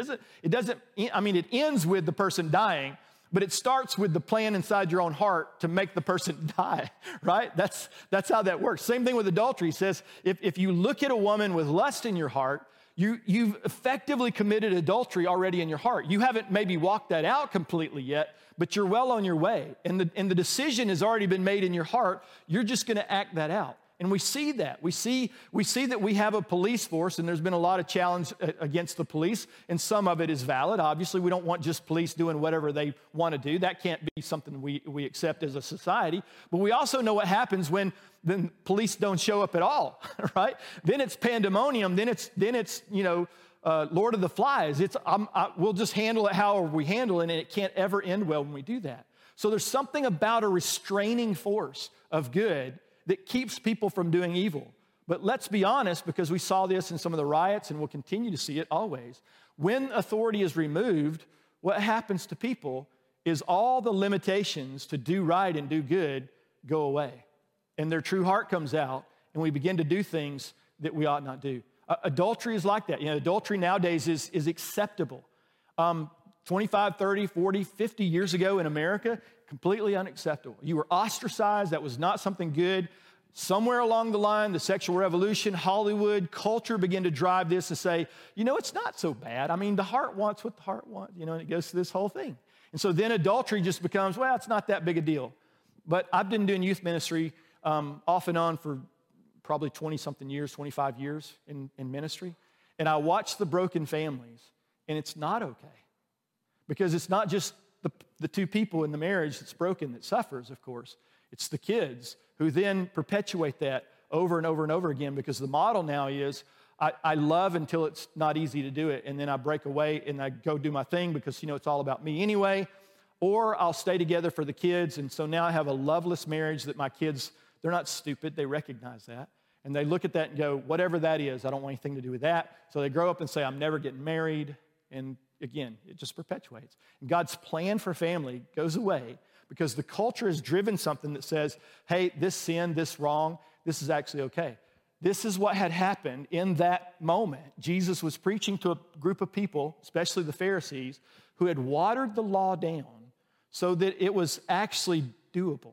It ends with the person dying, but it starts with the plan inside your own heart to make the person die, right? That's how that works. Same thing with adultery. He says, if you look at a woman with lust in your heart, You've effectively committed adultery already in your heart. You haven't maybe walked that out completely yet, but you're well on your way. And the decision has already been made in your heart. You're just going to act that out. And we see that. We see that we have a police force, and there's been a lot of challenge against the police, and some of it is valid. Obviously, we don't want just police doing whatever they want to do. That can't be something we accept as a society. But we also know what happens when the police don't show up at all, right? Then it's pandemonium. Then it's Lord of the Flies. We'll just handle it however we handle it, and it can't ever end well when we do that. So there's something about a restraining force of good that keeps people from doing evil. But let's be honest, because we saw this in some of the riots and we'll continue to see it always. When authority is removed, what happens to people is all the limitations to do right and do good go away. And their true heart comes out, and we begin to do things that we ought not do. Adultery is like that. Adultery nowadays is acceptable. 25, 30, 40, 50 years ago in America, completely unacceptable. You were ostracized. That was not something good. Somewhere along the line, the sexual revolution, Hollywood, culture began to drive this and say, it's not so bad. I mean, the heart wants what the heart wants, and it goes through this whole thing. And so then adultery just becomes, well, it's not that big a deal. But I've been doing youth ministry off and on for probably 20-something years, 25 years in ministry. And I watch the broken families, and it's not okay. Because it's not just the two people in the marriage that's broken that suffers, of course. It's the kids who then perpetuate that over and over and over again, because the model now is I love until it's not easy to do it, and then I break away and I go do my thing because, it's all about me anyway. Or I'll stay together for the kids, and so now I have a loveless marriage that my kids, they're not stupid, they recognize that. And they look at that and go, whatever that is, I don't want anything to do with that. So they grow up and say, I'm never getting married, and again, it just perpetuates. And God's plan for family goes away because the culture has driven something that says, hey, this sin, this wrong, this is actually okay. This is what had happened in that moment. Jesus was preaching to a group of people, especially the Pharisees, who had watered the law down so that it was actually doable.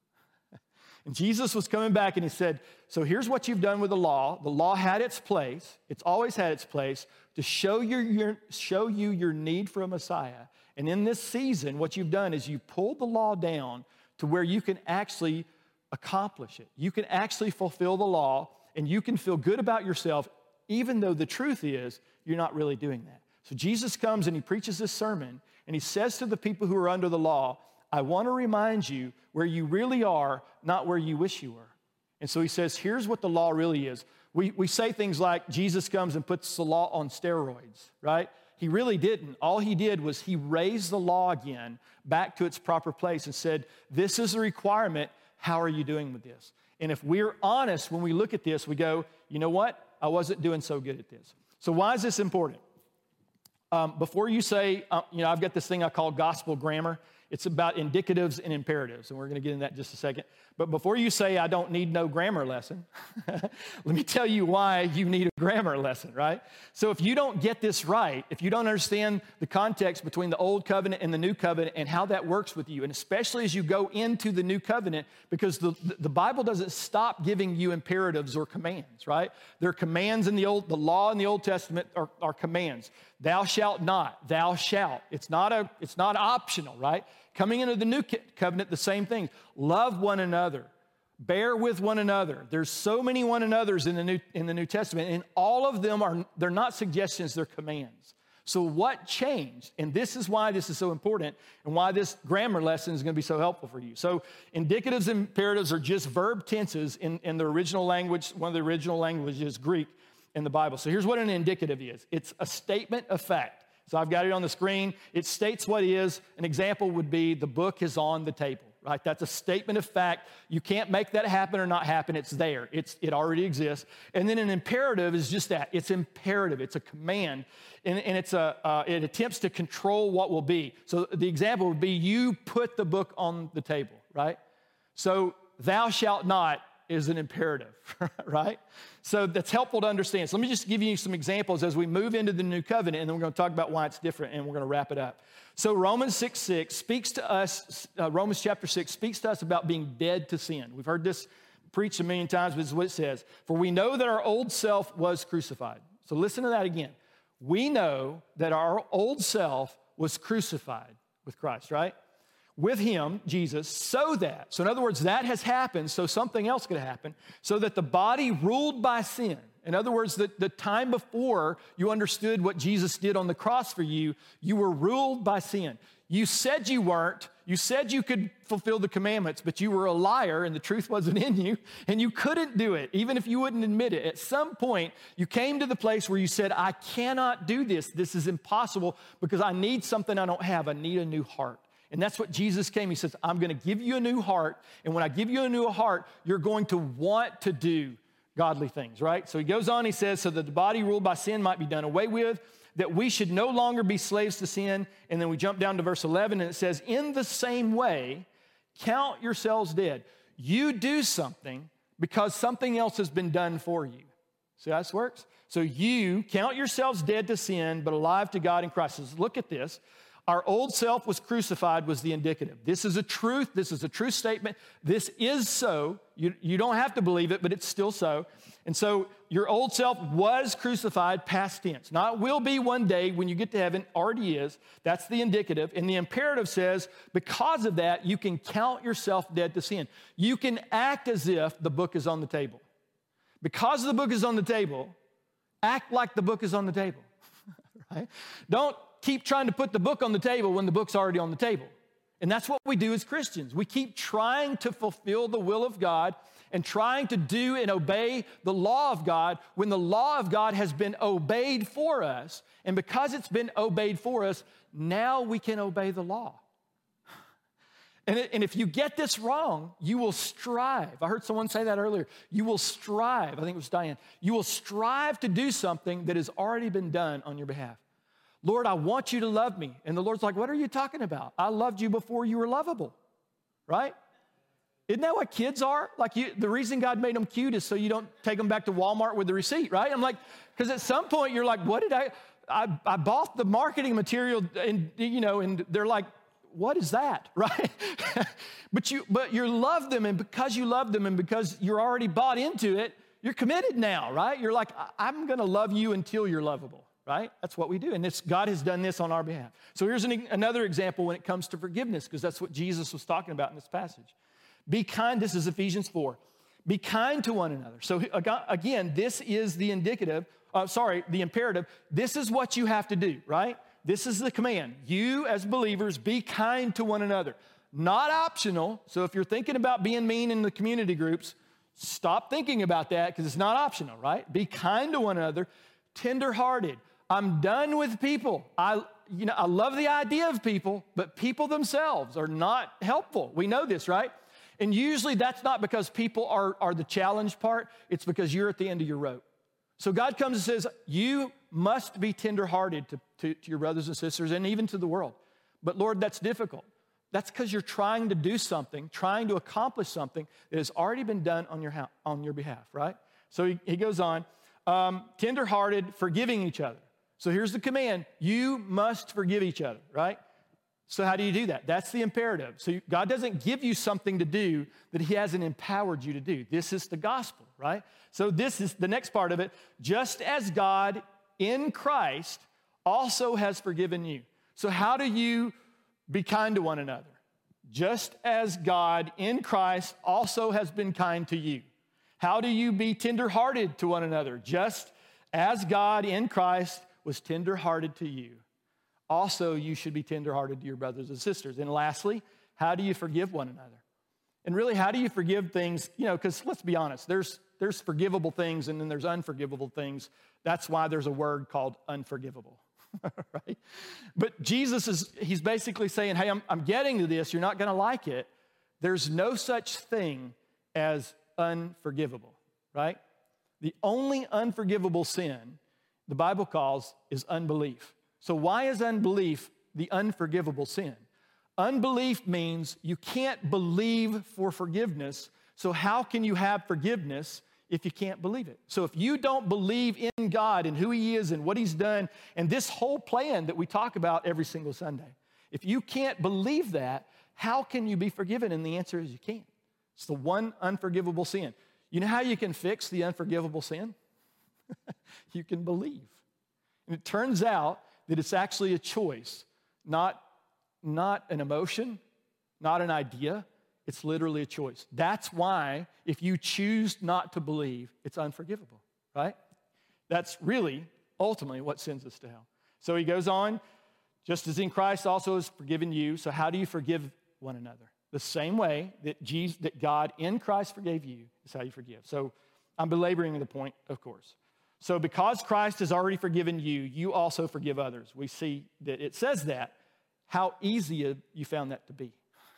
And Jesus was coming back and he said, so here's what you've done with the law. The law had its place. It's always had its place to show you your need for a Messiah. And in this season, what you've done is you pulled the law down to where you can actually accomplish it. You can actually fulfill the law, and you can feel good about yourself, even though the truth is you're not really doing that. So Jesus comes and he preaches this sermon, and he says to the people who are under the law, I want to remind you where you really are, not where you wish you were. And so he says, here's what the law really is. We say things like Jesus comes and puts the law on steroids, right? He really didn't. All he did was he raised the law again back to its proper place and said, this is a requirement. How are you doing with this? And if we're honest, when we look at this, we go, you know what? I wasn't doing so good at this. So why is this important? Before you say, I've got this thing I call gospel grammar. It's about indicatives and imperatives, and we're going to get into that in just a second. But before you say, I don't need no grammar lesson, let me tell you why you need a grammar lesson, right? So if you don't get this right, if you don't understand the context between the old covenant and the new covenant and how that works with you, and especially as you go into the new covenant, because the Bible doesn't stop giving you imperatives or commands, right? There are commands in the law in the Old Testament are commands. Thou shalt not, thou shalt. It's not optional, right? Coming into the new covenant, the same thing. Love one another. Bear with one another. There's so many one another's in the New Testament, and all of them they're not suggestions, they're commands. So what changed? And this is why this is so important and why this grammar lesson is going to be so helpful for you. So indicatives and imperatives are just verb tenses in the original language. One of the original languages, Greek, in the Bible. So here's what an indicative is. It's a statement of fact. So I've got it on the screen. It states what is. An example would be the book is on the table, right? That's a statement of fact. You can't make that happen or not happen. It's there. It already exists. And then an imperative is just that. It's imperative. It's a command. And it attempts to control what will be. So the example would be you put the book on the table, right? So thou shalt not is an imperative, right? So that's helpful to understand. So let me just give you some examples as we move into the new covenant, and then we're going to talk about why it's different, and we're going to wrap it up. So Romans 6:6 speaks to us, Romans chapter 6 speaks to us about being dead to sin. We've heard this preached a million times, but this is what it says. For we know that our old self was crucified. So listen to that again. We know that our old self was crucified with Christ, right? With him, Jesus, so in other words, that has happened, so something else could happen, so that the body ruled by sin. In other words, the time before you understood what Jesus did on the cross for you, you were ruled by sin. You said you weren't. You said you could fulfill the commandments, but you were a liar and the truth wasn't in you, and you couldn't do it, even if you wouldn't admit it. At some point, you came to the place where you said, I cannot do this. This is impossible because I need something I don't have. I need a new heart. And that's what Jesus came. He says, I'm going to give you a new heart, and when I give you a new heart, you're going to want to do godly things, right? So he goes on, he says, so that the body ruled by sin might be done away with, that we should no longer be slaves to sin. And then we jump down to verse 11, and it says, in the same way, count yourselves dead. You do something because something else has been done for you. See how this works? So you count yourselves dead to sin, but alive to God in Christ. So look at this. Our old self was crucified was the indicative. This is a truth. This is a true statement. This is so. You don't have to believe it, but it's still so. And so your old self was crucified, past tense. Not will be one day when you get to heaven, already is. That's the indicative. And the imperative says, because of that, you can count yourself dead to sin. You can act as if the book is on the table. Because the book is on the table, act like the book is on the table. Right? Don't keep trying to put the book on the table when the book's already on the table. And that's what we do as Christians. We keep trying to fulfill the will of God and trying to do and obey the law of God when the law of God has been obeyed for us. And because it's been obeyed for us, now we can obey the law. And if you get this wrong, you will strive. I heard someone say that earlier. You will strive. I think it was Diane. You will strive to do something that has already been done on your behalf. Lord, I want you to love me. And the Lord's like, what are you talking about? I loved you before you were lovable, right? Isn't that what kids are? Like the reason God made them cute is so you don't take them back to Walmart with the receipt, right? I'm like, because at some point you're like, what did I bought the marketing material and, and they're like, what is that, right? but you love them, and because you love them and because you're already bought into it, you're committed now, right? You're like, I'm going to love you until you're lovable. Right? That's what we do. And God has done this on our behalf. So here's another example when it comes to forgiveness, because that's what Jesus was talking about in this passage. Be kind. This is Ephesians 4. Be kind to one another. So again, this is the the imperative. This is what you have to do, right? This is the command. You as believers, be kind to one another. Not optional. So if you're thinking about being mean in the community groups, stop thinking about that because it's not optional, right? Be kind to one another. Tender-hearted. I'm done with people. I love the idea of people, but people themselves are not helpful. We know this, right? And usually that's not because people are the challenge part. It's because you're at the end of your rope. So God comes and says, you must be tender-hearted to your brothers and sisters and even to the world. But Lord, that's difficult. That's because you're trying to do something, trying to accomplish something that has already been done on your behalf, right? So he goes on, tender-hearted, forgiving each other. So here's the command. You must forgive each other, right? So how do you do that? That's the imperative. So God doesn't give you something to do that he hasn't empowered you to do. This is the gospel, right? So this is the next part of it. Just as God in Christ also has forgiven you. So how do you be kind to one another? Just as God in Christ also has been kind to you. How do you be tender-hearted to one another? Just as God in Christ was tender-hearted to you, also you should be tender-hearted to your brothers and sisters. And lastly, how do you forgive one another? And really, how do you forgive things? Because let's be honest, there's forgivable things and then there's unforgivable things. That's why there's a word called unforgivable, right? But he's basically saying, hey, I'm getting to this. You're not going to like it. There's no such thing as unforgivable, right? The only unforgivable sin the Bible calls is unbelief. So why is unbelief the unforgivable sin? Unbelief means you can't believe for forgiveness. So how can you have forgiveness if you can't believe it? So if you don't believe in God and who he is and what he's done and this whole plan that we talk about every single Sunday, if you can't believe that, how can you be forgiven? And the answer is you can't. It's the one unforgivable sin. You know how you can fix the unforgivable sin? You can believe. And it turns out that it's actually a choice, not an emotion, not an idea. It's literally a choice. That's why if you choose not to believe, it's unforgivable, right? That's really ultimately what sends us to hell. So he goes on, just as in Christ also has forgiven you, so how do you forgive one another? The same way that God in Christ forgave you is how you forgive. So I'm belaboring the point, of course. So because Christ has already forgiven you, you also forgive others. We see that it says that. How easy you found that to be,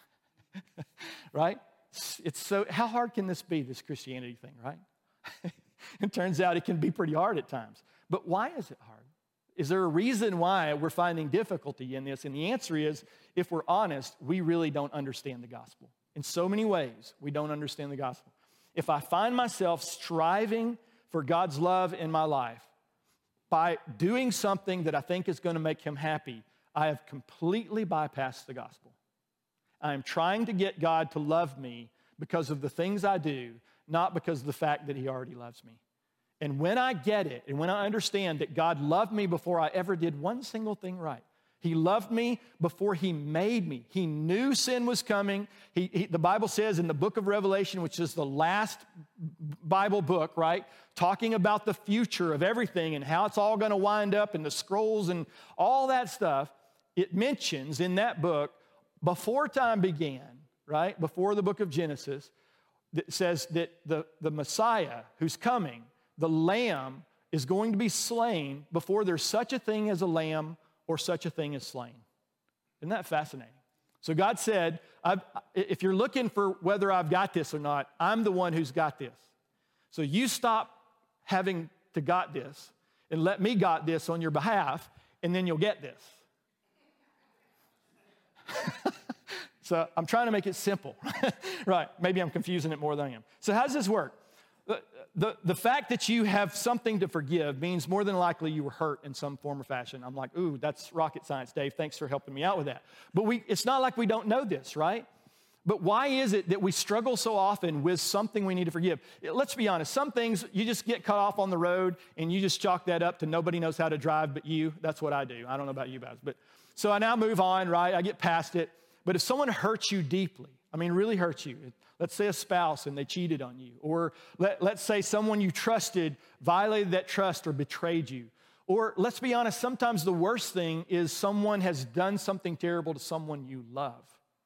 right? It's so, how hard can this be, this Christianity thing, right? It turns out it can be pretty hard at times. But why is it hard? Is there a reason why we're finding difficulty in this? And the answer is, if we're honest, we really don't understand the gospel. In so many ways, we don't understand the gospel. If I find myself striving for God's love in my life by doing something that I think is going to make him happy, I have completely bypassed the gospel. I am trying to get God to love me because of the things I do, not because of the fact that he already loves me. And when I get it, and when I understand that God loved me before I ever did one single thing right, he loved me before he made me. He knew sin was coming. The Bible says in the book of Revelation, which is the last Bible book, right, talking about the future of everything and how it's all going to wind up and the scrolls and all that stuff, it mentions in that book, before time began, right, before the book of Genesis, that says that the Messiah who's coming, the Lamb, is going to be slain before there's such a thing as a lamb or such a thing as slain. Isn't that fascinating? So God said, if you're looking for whether I've got this or not, I'm the one who's got this. So you stop having to got this and let me got this on your behalf, and then you'll get this. So I'm trying to make it simple. Right, maybe I'm confusing it more than I am. So how does this work? The fact that you have something to forgive means more than likely you were hurt in some form or fashion. I'm like, ooh, that's rocket science, Dave. Thanks for helping me out with that. But it's not like we don't know this, right? But why is it that we struggle so often with something we need to forgive? Let's be honest. Some things you just get cut off on the road and you just chalk that up to nobody knows how to drive but you. That's what I do. I don't know about you guys. But so I now move on, right? I get past it. But if someone hurts you deeply, I mean really hurts you, let's say a spouse and they cheated on you, or let's say someone you trusted violated that trust or betrayed you. Or let's be honest, sometimes the worst thing is someone has done something terrible to someone you love.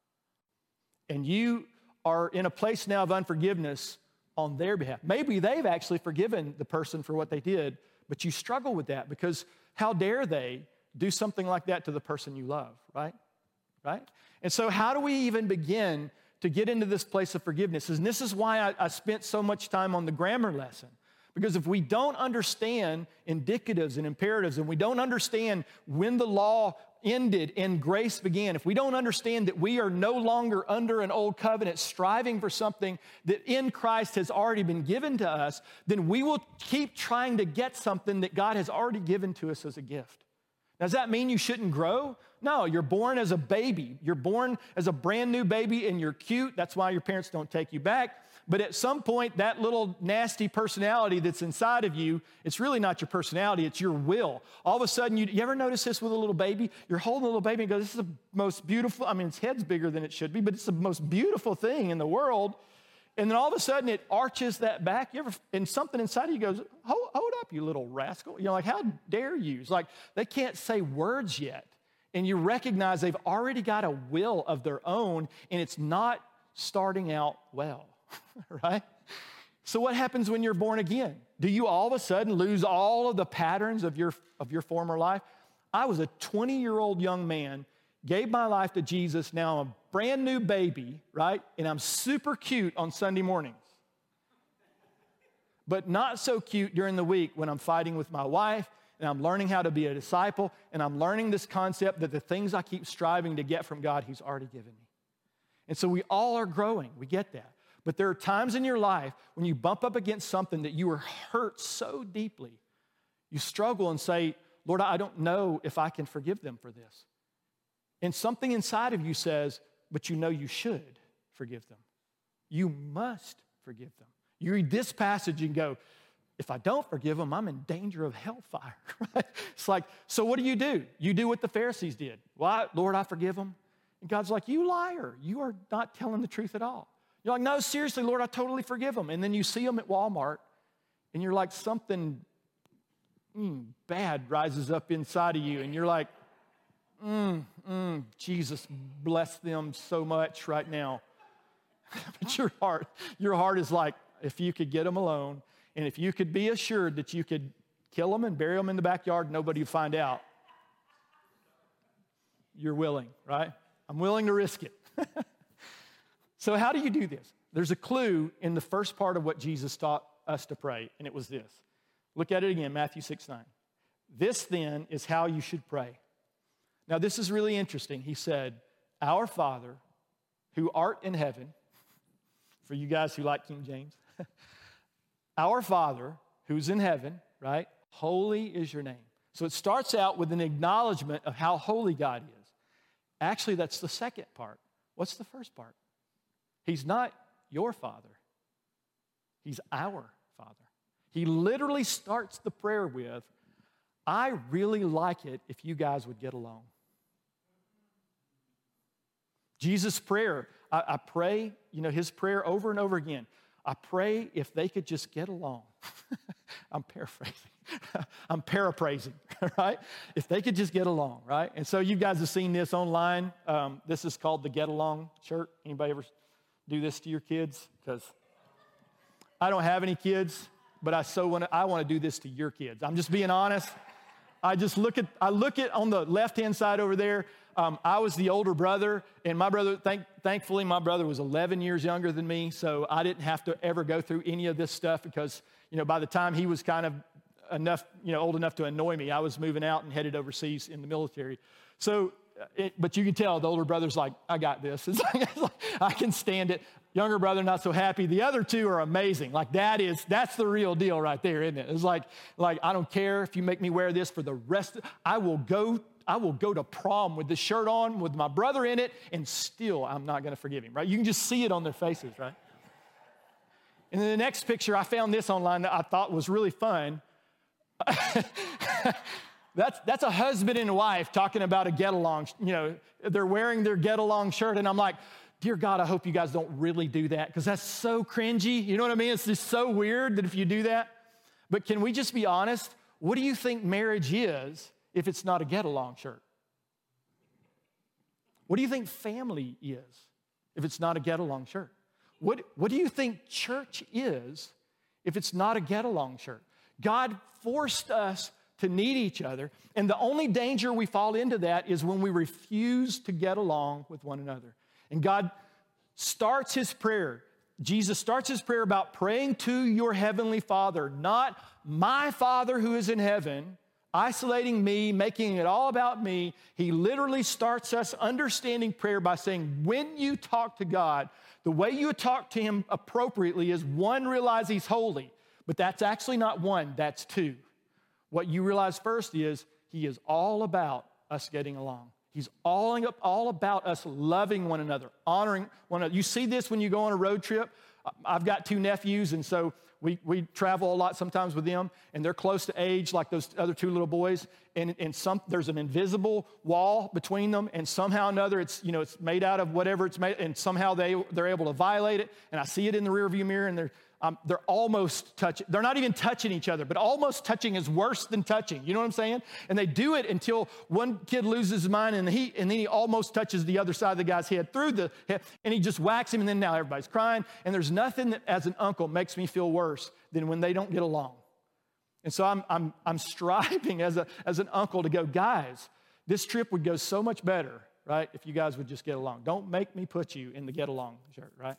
And you are in a place now of unforgiveness on their behalf. Maybe they've actually forgiven the person for what they did, but you struggle with that because how dare they do something like that to the person you love, right? Right? And so how do we even begin to get into this place of forgiveness? And this is why I spent so much time on the grammar lesson. Because if we don't understand indicatives and imperatives, and we don't understand when the law ended and grace began, if we don't understand that we are no longer under an old covenant striving for something that in Christ has already been given to us, then we will keep trying to get something that God has already given to us as a gift. Now, does that mean you shouldn't grow? No, you're born as a baby. You're born as a brand new baby and you're cute. That's why your parents don't take you back. But at some point, that little nasty personality that's inside of you, it's really not your personality, it's your will. All of a sudden, you ever notice this with a little baby? You're holding a little baby and go, this is the most beautiful, I mean, its head's bigger than it should be, but it's the most beautiful thing in the world. And then all of a sudden, it arches that back. And something inside of you goes, hold up, you little rascal. You know, like, how dare you? It's like they can't say words yet. And you recognize they've already got a will of their own, and it's not starting out well, right? So what happens when you're born again? Do you all of a sudden lose all of the patterns of your former life? I was a 20-year-old young man, gave my life to Jesus. Now I'm a brand new baby, right? And I'm super cute on Sunday mornings. But not so cute during the week when I'm fighting with my wife, and I'm learning how to be a disciple, and I'm learning this concept that the things I keep striving to get from God, He's already given me. And so we all are growing. We get that. But there are times in your life when you bump up against something that you were hurt so deeply, you struggle and say, Lord, I don't know if I can forgive them for this. And something inside of you says, but you know you should forgive them. You must forgive them. You read this passage and go, if I don't forgive them, I'm in danger of hellfire. Right? It's like, so what do? You do what the Pharisees did. Well, Lord, I forgive them. And God's like, you liar. You are not telling the truth at all. You're like, no, seriously, Lord, I totally forgive them. And then you see them at Walmart, and you're like, something bad rises up inside of you, and you're like, Jesus, bless them so much right now. But your heart is like, if you could get them alone, and if you could be assured that you could kill them and bury them in the backyard, nobody would find out, you're willing, right? I'm willing to risk it. So how do you do this? There's a clue in the first part of what Jesus taught us to pray, and it was this. Look at it again, Matthew 6:9. This then is how you should pray. Now this is really interesting. He said, our Father who art in heaven, for you guys who like King James, our Father who's in heaven, right? Holy is your name. So it starts out with an acknowledgement of how holy God is. Actually, that's the second part. What's the first part? He's not your Father. He's our Father. He literally starts the prayer with, I really like it if you guys would get along. Jesus' prayer, I pray, his prayer over and over again. I pray if they could just get along. I'm paraphrasing, right? If they could just get along, right? And so you guys have seen this online. This is called the Get Along shirt. Anybody ever do this to your kids? Because I don't have any kids, but I want to do this to your kids. I'm just being honest. I look at on the left-hand side over there. I was the older brother, and my brother, thankfully, my brother was 11 years younger than me, so I didn't have to ever go through any of this stuff because, by the time he was kind of old enough to annoy me, I was moving out and headed overseas in the military. So, but you can tell the older brother's like, I got this. It's like, I can stand it. Younger brother, not so happy. The other two are amazing. Like that's the real deal right there, isn't it? It's like I don't care if you make me wear this for the rest. I will go to prom with the shirt on with my brother in it, and still I'm not going to forgive him, right? You can just see it on their faces, right? And then the next picture, I found this online that I thought was really fun. That's a husband and wife talking about a get-along. They're wearing their get-along shirt, and I'm like, dear God, I hope you guys don't really do that because that's so cringy. You know what I mean? It's just so weird that if you do that. But can we just be honest? What do you think marriage is if it's not a get-along shirt? What do you think family is if it's not a get-along shirt? What do you think church is if it's not a get-along shirt? God forced us to need each other, and the only danger we fall into that is when we refuse to get along with one another. And God starts his prayer. Jesus starts his prayer about praying to your heavenly Father, not my Father who is in heaven, isolating me, making it all about me. He literally starts us understanding prayer by saying, when you talk to God, the way you talk to him appropriately is, one, realize he's holy, but that's actually not one, that's two. What you realize first is he is all about us getting along. He's all about us loving one another, honoring one another. You see this when you go on a road trip. I've got two nephews, and so we travel a lot sometimes with them, and they're close to age like those other two little boys, and there's an invisible wall between them, and somehow or another it's made out of whatever it's made, and somehow they're able to violate it, and I see it in the rearview mirror, and they're almost touching. They're not even touching each other, but almost touching is worse than touching. You know what I'm saying? And they do it until one kid loses his mind, and then he almost touches the other side of the guy's head through the head, and he just whacks him, and then now everybody's crying. And there's nothing that, as an uncle, makes me feel worse than when they don't get along. And so I'm striving as an uncle to go, guys, this trip would go so much better, right, if you guys would just get along. Don't make me put you in the get along shirt, right?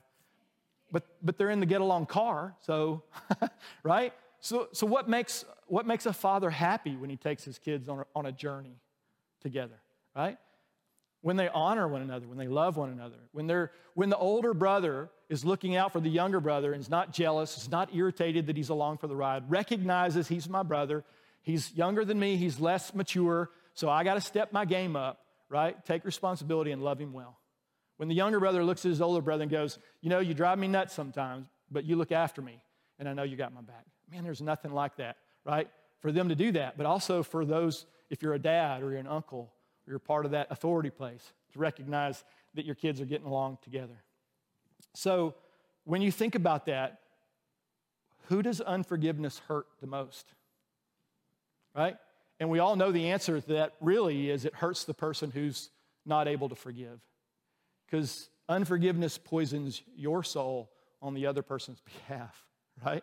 But they're in the get-along car, so, right? So what makes a father happy when he takes his kids on a journey together, right? When they honor one another, when they love one another, when the older brother is looking out for the younger brother and is not jealous, is not irritated that he's along for the ride, recognizes he's my brother, he's younger than me, he's less mature, so I got to step my game up, right? Take responsibility and love him well. When the younger brother looks at his older brother and goes, you drive me nuts sometimes, but you look after me, and I know you got my back. Man, there's nothing like that, right? For them to do that, but also for those, if you're a dad or you're an uncle or you're part of that authority place, to recognize that your kids are getting along together. So when you think about that, who does unforgiveness hurt the most? Right? And we all know the answer to that really is it hurts the person who's not able to forgive. Because unforgiveness poisons your soul on the other person's behalf, right?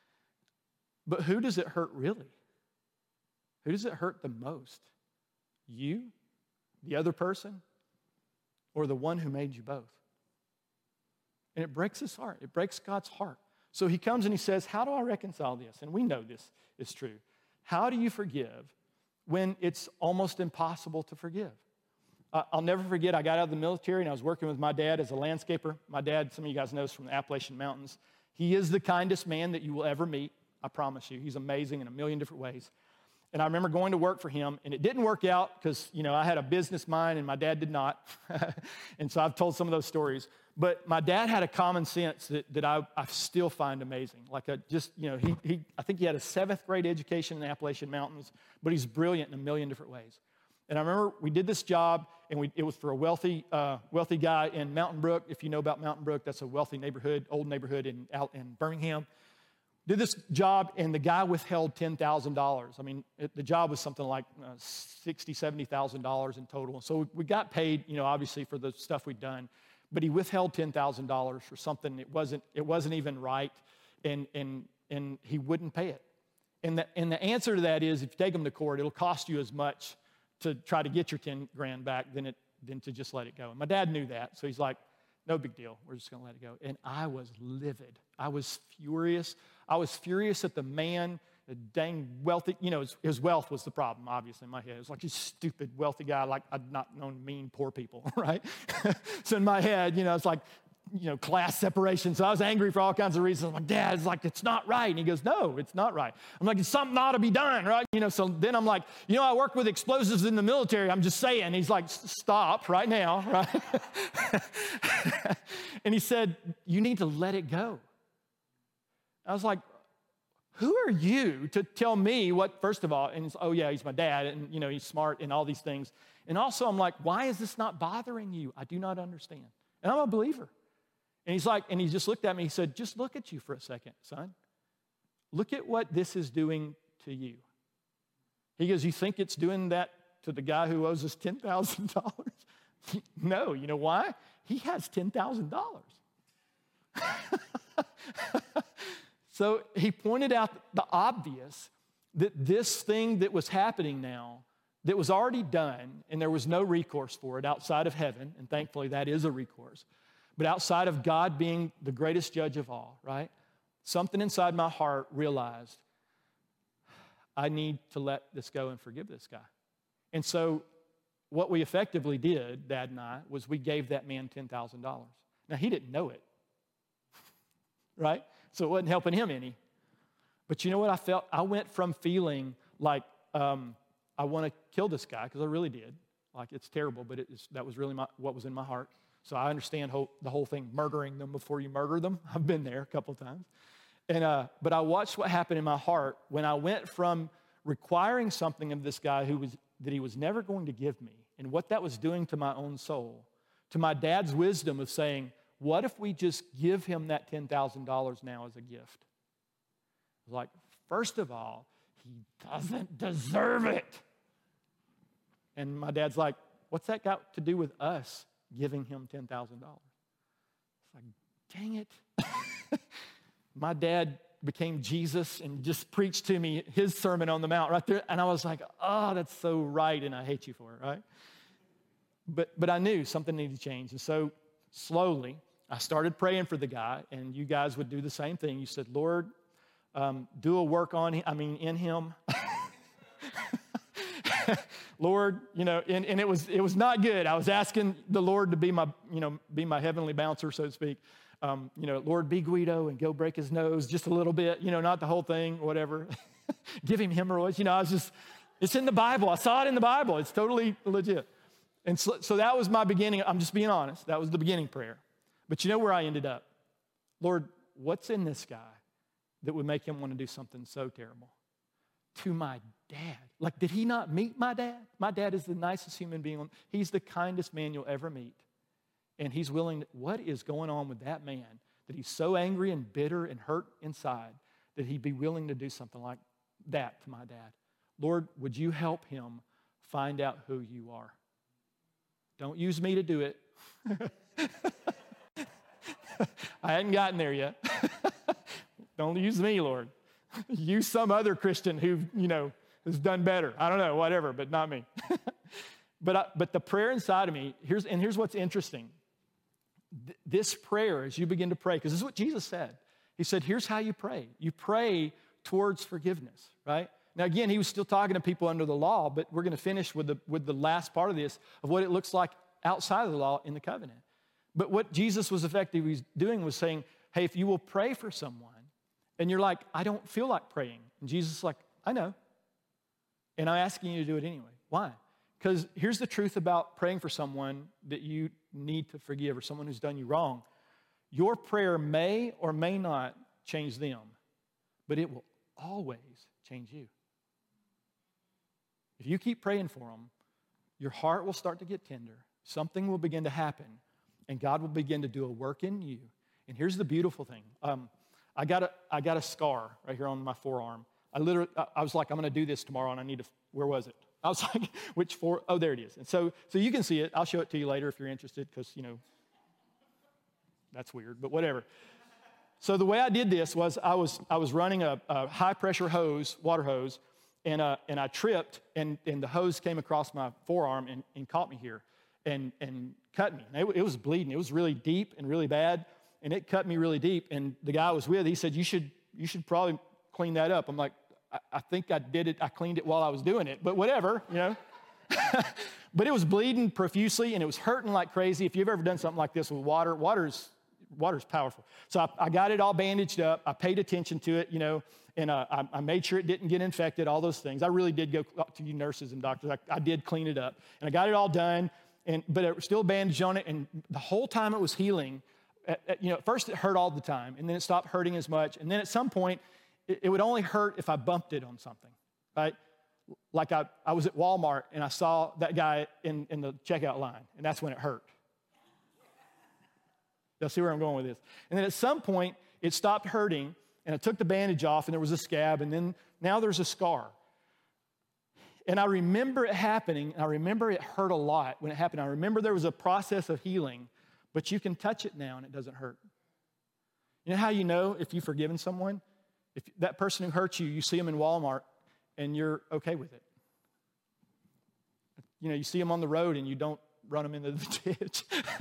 But who does it hurt really? Who does it hurt the most? You, the other person, or the one who made you both? And it breaks his heart. It breaks God's heart. So he comes and he says, how do I reconcile this? And we know this is true. How do you forgive when it's almost impossible to forgive? I'll never forget, I got out of the military and I was working with my dad as a landscaper. My dad, some of you guys know, is from the Appalachian Mountains. He is the kindest man that you will ever meet. I promise you. He's amazing in a million different ways. And I remember going to work for him, and it didn't work out because, I had a business mind and my dad did not. And so I've told some of those stories. But my dad had a common sense that I still find amazing. Like I think he had a 7th grade education in the Appalachian Mountains, but he's brilliant in a million different ways. And I remember we did this job, and it was for a wealthy guy in Mountain Brook. If you know about Mountain Brook, that's a wealthy neighborhood, old neighborhood out in Birmingham. Did this job, and the guy withheld $10,000. I mean, the job was something like $60,000, $70,000 in total. And so we got paid, obviously for the stuff we'd done, but he withheld $10,000 for something it wasn't even right, and he wouldn't pay it. And the answer to that is, if you take him to court, it'll cost you as much to try to get your 10 grand back than to just let it go. And my dad knew that, so he's like, no big deal. We're just going to let it go. And I was livid. I was furious. I was furious at the man, the dang wealthy, his wealth was the problem, obviously, in my head. It was like this stupid, wealthy guy, like I'd not known mean poor people, right? So in my head, it's like, class separation. So I was angry for all kinds of reasons. My dad's like, it's not right. And he goes, no, it's not right. I'm like, something ought to be done, right? So then I'm like, I work with explosives in the military. I'm just saying. He's like, stop right now, right? And he said, you need to let it go. I was like, who are you to tell me what, first of all, and it's, oh yeah, he's my dad, and he's smart and all these things. And also I'm like, why is this not bothering you? I do not understand. And I'm a believer. And he's like, and he just looked at me, he said, just look at you for a second, son. Look at what this is doing to you. He goes, you think it's doing that to the guy who owes us $10,000? No, you know why? He has $10,000. So he pointed out the obvious, that this thing that was happening now, that was already done, and there was no recourse for it outside of heaven, and thankfully that is a recourse, but outside of God being the greatest judge of all, right? Something inside my heart realized, I need to let this go and forgive this guy. And so what we effectively did, Dad and I, was we gave that man $10,000. Now, he didn't know it, right? So it wasn't helping him any. But you know what I felt? I went from feeling like I want to kill this guy, because I really did. Like, it's terrible, but that was really what was in my heart. So I understand the whole thing, murdering them before you murder them. I've been there a couple of times. But I watched what happened in my heart when I went from requiring something of this guy that he was never going to give me, and what that was doing to my own soul, to my dad's wisdom of saying, what if we just give him that $10,000 now as a gift? I was like, first of all, he doesn't deserve it. And my dad's like, what's that got to do with us giving him $10,000? It's like, dang it. My dad became Jesus and just preached to me his Sermon on the Mount right there. And I was like, oh, that's so right, and I hate you for it, right? But I knew something needed to change. And so slowly, I started praying for the guy, and you guys would do the same thing. You said, Lord, do a work in him. Lord, and it was not good. I was asking the Lord to be my heavenly bouncer, so to speak. Lord, be Guido and go break his nose just a little bit, not the whole thing, whatever. Give him hemorrhoids. It's in the Bible. I saw it in the Bible. It's totally legit. And so that was my beginning. I'm just being honest. That was the beginning prayer. But you know where I ended up? Lord, what's in this guy that would make him want to do something so terrible? To my dad. Like, did he not meet my dad? My dad is the nicest human being. He's the kindest man you'll ever meet. And he's willing to, what is going on with that man that he's so angry and bitter and hurt inside that he'd be willing to do something like that to my dad? Lord, would you help him find out who you are? Don't use me to do it. I hadn't gotten there yet. Don't use me, Lord. Use some other Christian who, has done better. I don't know, whatever, but not me. But the prayer inside of me, here's what's interesting. This prayer, as you begin to pray, because this is what Jesus said. He said, here's how you pray. You pray towards forgiveness, right? Now, again, he was still talking to people under the law, but we're going to finish with the last part of this, of what it looks like outside of the law in the covenant. But what Jesus was effectively doing was saying, hey, if you will pray for someone, and you're like, I don't feel like praying. And Jesus is like, I know. And I'm asking you to do it anyway. Why? Because here's the truth about praying for someone that you need to forgive or someone who's done you wrong. Your prayer may or may not change them, but it will always change you. If you keep praying for them, your heart will start to get tender. Something will begin to happen, and God will begin to do a work in you. And here's the beautiful thing. I got a scar right here on my forearm. I was like, I'm going to do this tomorrow, and I need to, where was it? I was like, oh, there it is. And so you can see it. I'll show it to you later if you're interested, because, that's weird, but whatever. So the way I did this was I was running a high-pressure water hose, and I tripped, and the hose came across my forearm and caught me here and cut me. And it was bleeding. It was really deep and really bad, and it cut me really deep. And the guy I was with, he said, you should probably clean that up. I'm like, I think I did it. I cleaned it while I was doing it, but whatever, But it was bleeding profusely, and it was hurting like crazy. If you've ever done something like this with water's powerful. So I got it all bandaged up. I paid attention to it, and I made sure it didn't get infected, all those things. I really did go to you nurses and doctors. I did clean it up, and I got it all done, but it was still bandaged on it, and the whole time it was healing, at first it hurt all the time, and then it stopped hurting as much, and then at some point, it would only hurt if I bumped it on something, right? Like I was at Walmart, and I saw that guy in the checkout line, and that's when it hurt. You'll see where I'm going with this. And then at some point, it stopped hurting, and I took the bandage off, and there was a scab, and then now there's a scar. And I remember it happening, and I remember it hurt a lot when it happened. I remember there was a process of healing, but you can touch it now, and it doesn't hurt. You know how you know if you've forgiven someone? If that person who hurt you, you see them in Walmart, and you're okay with it. You see them on the road, and you don't run them into the ditch.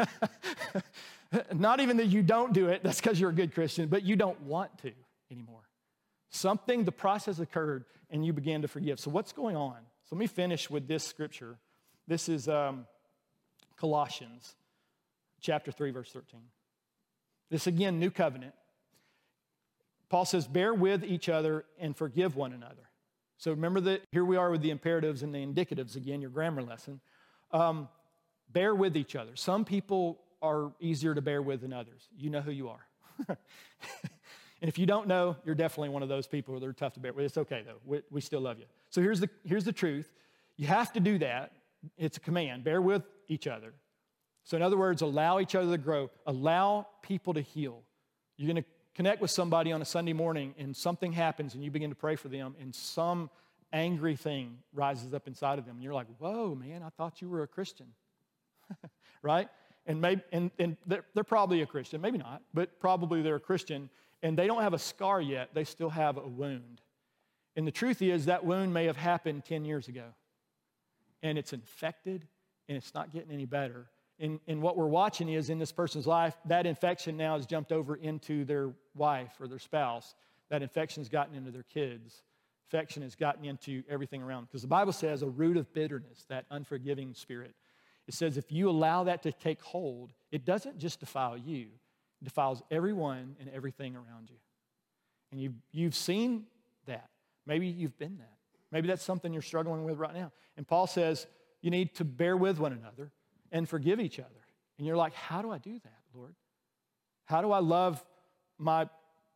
Not even that you don't do it, that's because you're a good Christian, but you don't want to anymore. The process occurred, and you began to forgive. So what's going on? So let me finish with this scripture. This is Colossians chapter 3, verse 13. This, again, new covenant. Paul says, bear with each other and forgive one another. So remember that here we are with the imperatives and the indicatives, again, your grammar lesson. Bear with each other. Some people are easier to bear with than others. You know who you are. And if you don't know, you're definitely one of those people that are tough to bear with. It's okay, though. We still love you. So here's the truth. You have to do that. It's a command. Bear with each other. So in other words, allow each other to grow. Allow people to heal. You're going to connect with somebody on a Sunday morning, and something happens, and you begin to pray for them, and some angry thing rises up inside of them. And you're like, whoa, man, I thought you were a Christian. Right? And they're probably a Christian. Maybe not, but probably they're a Christian. And they don't have a scar yet. They still have a wound. And the truth is that wound may have happened 10 years ago. And it's infected, and it's not getting any better. And what we're watching is in this person's life, that infection now has jumped over into their wife or their spouse. That infection has gotten into their kids. Infection has gotten into everything around. Because the Bible says a root of bitterness, that unforgiving spirit. It says if you allow that to take hold, it doesn't just defile you. It defiles everyone and everything around you. And you've seen that. Maybe you've been that. Maybe that's something you're struggling with right now. And Paul says you need to bear with one another and forgive each other. And you're like, how do I do that, Lord? How do I love my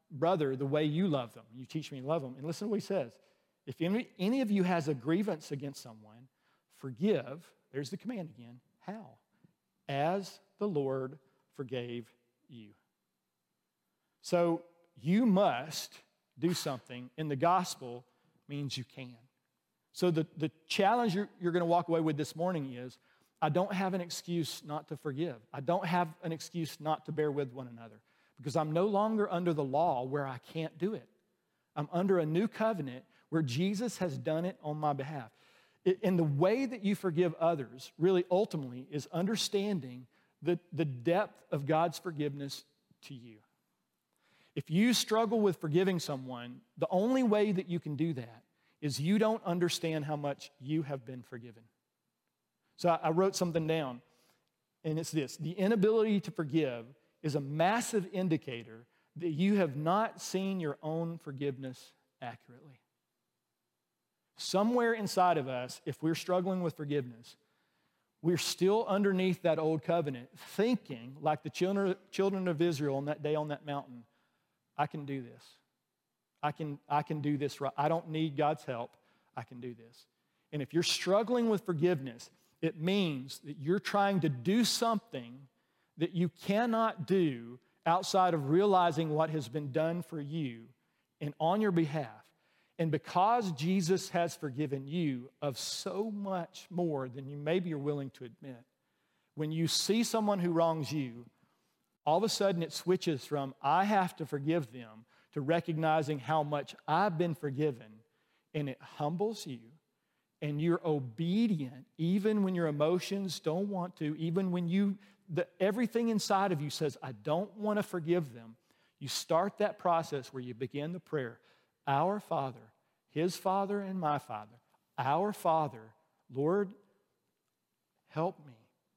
brother the way you love them. You teach me to love them. And listen to what he says. If any of you has a grievance against someone, forgive. There's the command again. How? As the Lord forgave you. So you must do something, and the gospel means you can. So the challenge you're going to walk away with this morning is, I don't have an excuse not to forgive. I don't have an excuse not to bear with one another, because I'm no longer under the law where I can't do it. I'm under a new covenant where Jesus has done it on my behalf. And the way that you forgive others really ultimately is understanding the depth of God's forgiveness to you. If you struggle with forgiving someone, the only way that you can do that is you don't understand how much you have been forgiven. So I wrote something down, and it's this. The inability to forgive is a massive indicator that you have not seen your own forgiveness accurately. Somewhere inside of us, if we're struggling with forgiveness, we're still underneath that old covenant, thinking like the children of Israel on that day on that mountain, I can do this. I can do this right. I don't need God's help. I can do this. And if you're struggling with forgiveness, it means that you're trying to do something that you cannot do outside of realizing what has been done for you and on your behalf. And because Jesus has forgiven you of so much more than you maybe are willing to admit, when you see someone who wrongs you, all of a sudden it switches from I have to forgive them to recognizing how much I've been forgiven, and it humbles you, and you're obedient even when your emotions don't want to, even when everything inside of you says, I don't want to forgive them. You start that process where you begin the prayer, Our Father, His Father and my Father, our Father, Lord, help me.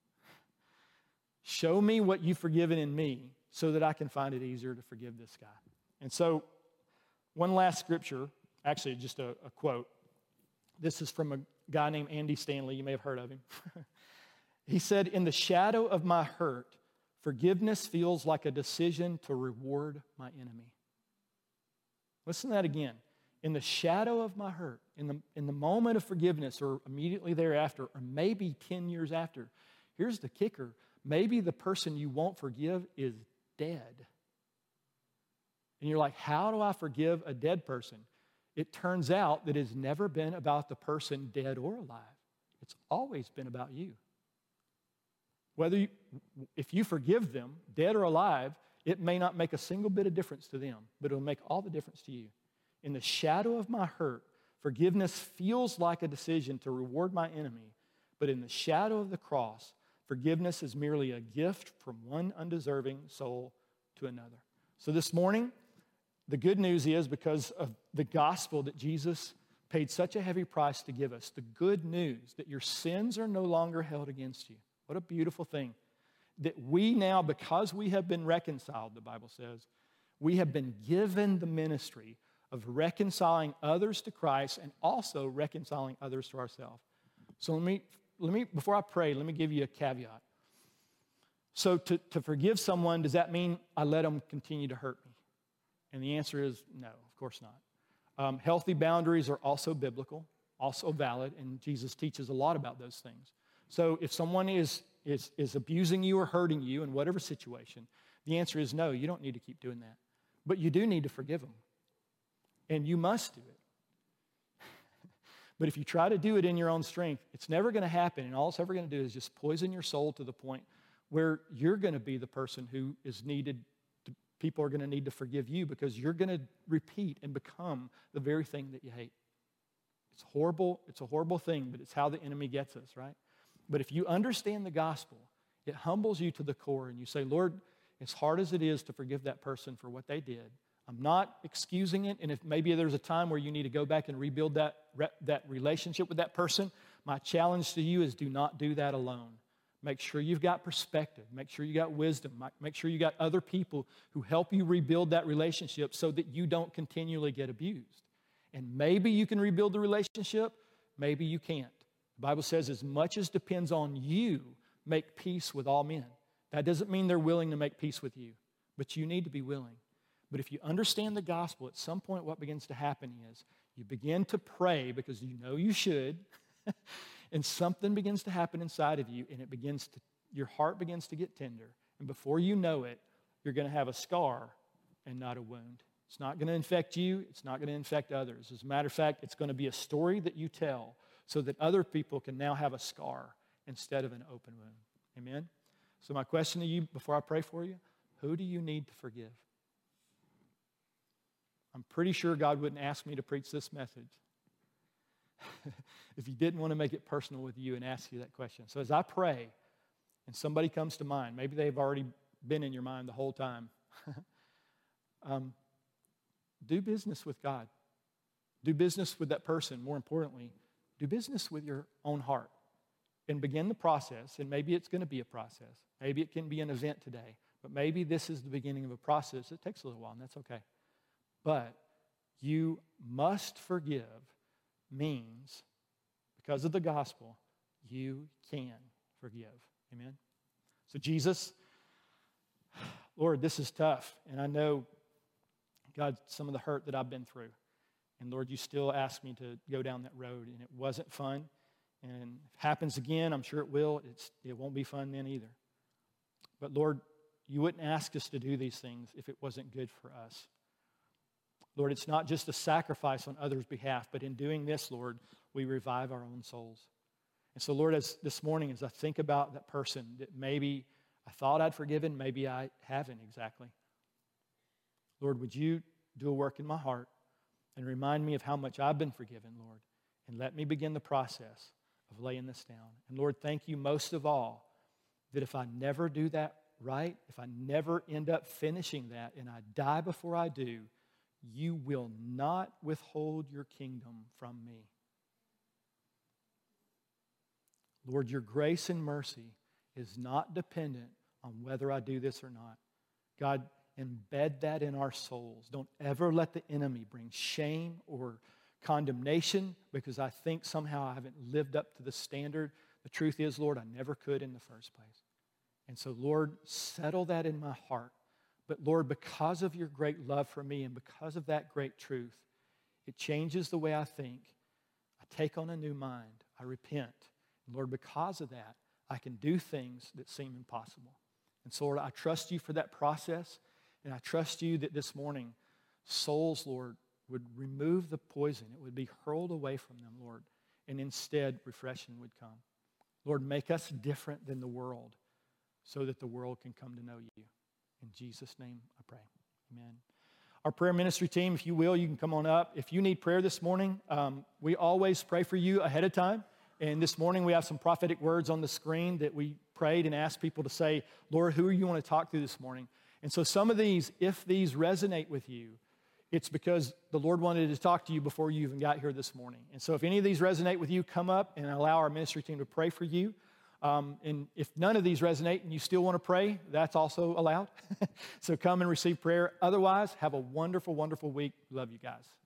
Show me what you've forgiven in me so that I can find it easier to forgive this guy. And so, one last scripture, actually just a quote. This is from a guy named Andy Stanley. You may have heard of him. He said, in the shadow of my hurt, forgiveness feels like a decision to reward my enemy. Listen to that again. In the shadow of my hurt, in the moment of forgiveness, or immediately thereafter, or maybe 10 years after, here's the kicker. Maybe the person you won't forgive is dead. And you're like, how do I forgive a dead person? It turns out that it's never been about the person dead or alive. It's always been about you. If you forgive them, dead or alive, it may not make a single bit of difference to them, but it'll make all the difference to you. In the shadow of my hurt, forgiveness feels like a decision to reward my enemy, but in the shadow of the cross, forgiveness is merely a gift from one undeserving soul to another. So this morning, the good news is, because of the gospel that Jesus paid such a heavy price to give us, the good news that your sins are no longer held against you. What a beautiful thing. That we now, because we have been reconciled, the Bible says, we have been given the ministry of reconciling others to Christ and also reconciling others to ourselves. So let me, before I pray, let me give you a caveat. So to forgive someone, does that mean I let them continue to hurt me? And the answer is no, of course not. Healthy boundaries are also biblical, also valid, and Jesus teaches a lot about those things. So if someone is abusing you or hurting you in whatever situation, the answer is no, you don't need to keep doing that. But you do need to forgive them. And you must do it. But if you try to do it in your own strength, it's never going to happen, and all it's ever going to do is just poison your soul to the point where you're going to be the person who is needed. People are going to need to forgive you because you're going to repeat and become the very thing that you hate. It's horrible. It's a horrible thing, but it's how the enemy gets us, right? But if you understand the gospel, it humbles you to the core, and you say, Lord, as hard as it is to forgive that person for what they did, I'm not excusing it, and if maybe there's a time where you need to go back and rebuild that relationship with that person, my challenge to you is do not do that alone. Make sure you've got perspective. Make sure you got wisdom. Make sure you got other people who help you rebuild that relationship so that you don't continually get abused. And maybe you can rebuild the relationship, maybe you can't. The Bible says as much as depends on you, make peace with all men. That doesn't mean they're willing to make peace with you, but you need to be willing. But if you understand the gospel, at some point what begins to happen is you begin to pray because you know you should, and something begins to happen inside of you, and your heart begins to get tender. And before you know it, you're going to have a scar and not a wound. It's not going to infect you. It's not going to infect others. As a matter of fact, it's going to be a story that you tell so that other people can now have a scar instead of an open wound. Amen? So my question to you before I pray for you, who do you need to forgive? I'm pretty sure God wouldn't ask me to preach this message if He didn't want to make it personal with you and ask you that question. So as I pray and somebody comes to mind, maybe they've already been in your mind the whole time, do business with God. Do business with that person. More importantly, do business with your own heart and begin the process. And maybe it's going to be a process. Maybe it can be an event today. But maybe this is the beginning of a process. It takes a little while, and that's okay. But you must forgive means, because of the gospel, you can forgive. Amen? So Jesus, Lord, this is tough. And I know, God, some of the hurt that I've been through. And Lord, you still ask me to go down that road, and it wasn't fun. And if it happens again, I'm sure it will. It won't be fun then either. But Lord, you wouldn't ask us to do these things if it wasn't good for us. Lord, it's not just a sacrifice on others' behalf, but in doing this, Lord, we revive our own souls. And so, Lord, as this morning, as I think about that person that maybe I thought I'd forgiven, maybe I haven't exactly. Lord, would you do a work in my heart and remind me of how much I've been forgiven, Lord, and let me begin the process of laying this down. And Lord, thank you most of all that if I never do that right, if I never end up finishing that and I die before I do, you will not withhold your kingdom from me. Lord, your grace and mercy is not dependent on whether I do this or not. God, embed that in our souls. Don't ever let the enemy bring shame or condemnation because I think somehow I haven't lived up to the standard. The truth is, Lord, I never could in the first place. And so, Lord, settle that in my heart. But Lord, because of your great love for me and because of that great truth, it changes the way I think. I take on a new mind. I repent. And Lord, because of that, I can do things that seem impossible. And so, Lord, I trust you for that process. And I trust you that this morning, souls, Lord, would remove the poison. It would be hurled away from them, Lord. And instead, refreshing would come. Lord, make us different than the world so that the world can come to know you. In Jesus' name, I pray. Amen. Our prayer ministry team, if you will, you can come on up. If you need prayer this morning, we always pray for you ahead of time. And this morning, we have some prophetic words on the screen that we prayed and asked people to say, Lord, who do you want to talk to this morning? And so some of these, if these resonate with you, it's because the Lord wanted to talk to you before you even got here this morning. And so if any of these resonate with you, come up and allow our ministry team to pray for you. And if none of these resonate and you still want to pray, that's also allowed. So come and receive prayer. Otherwise, have a wonderful, wonderful week. Love you guys.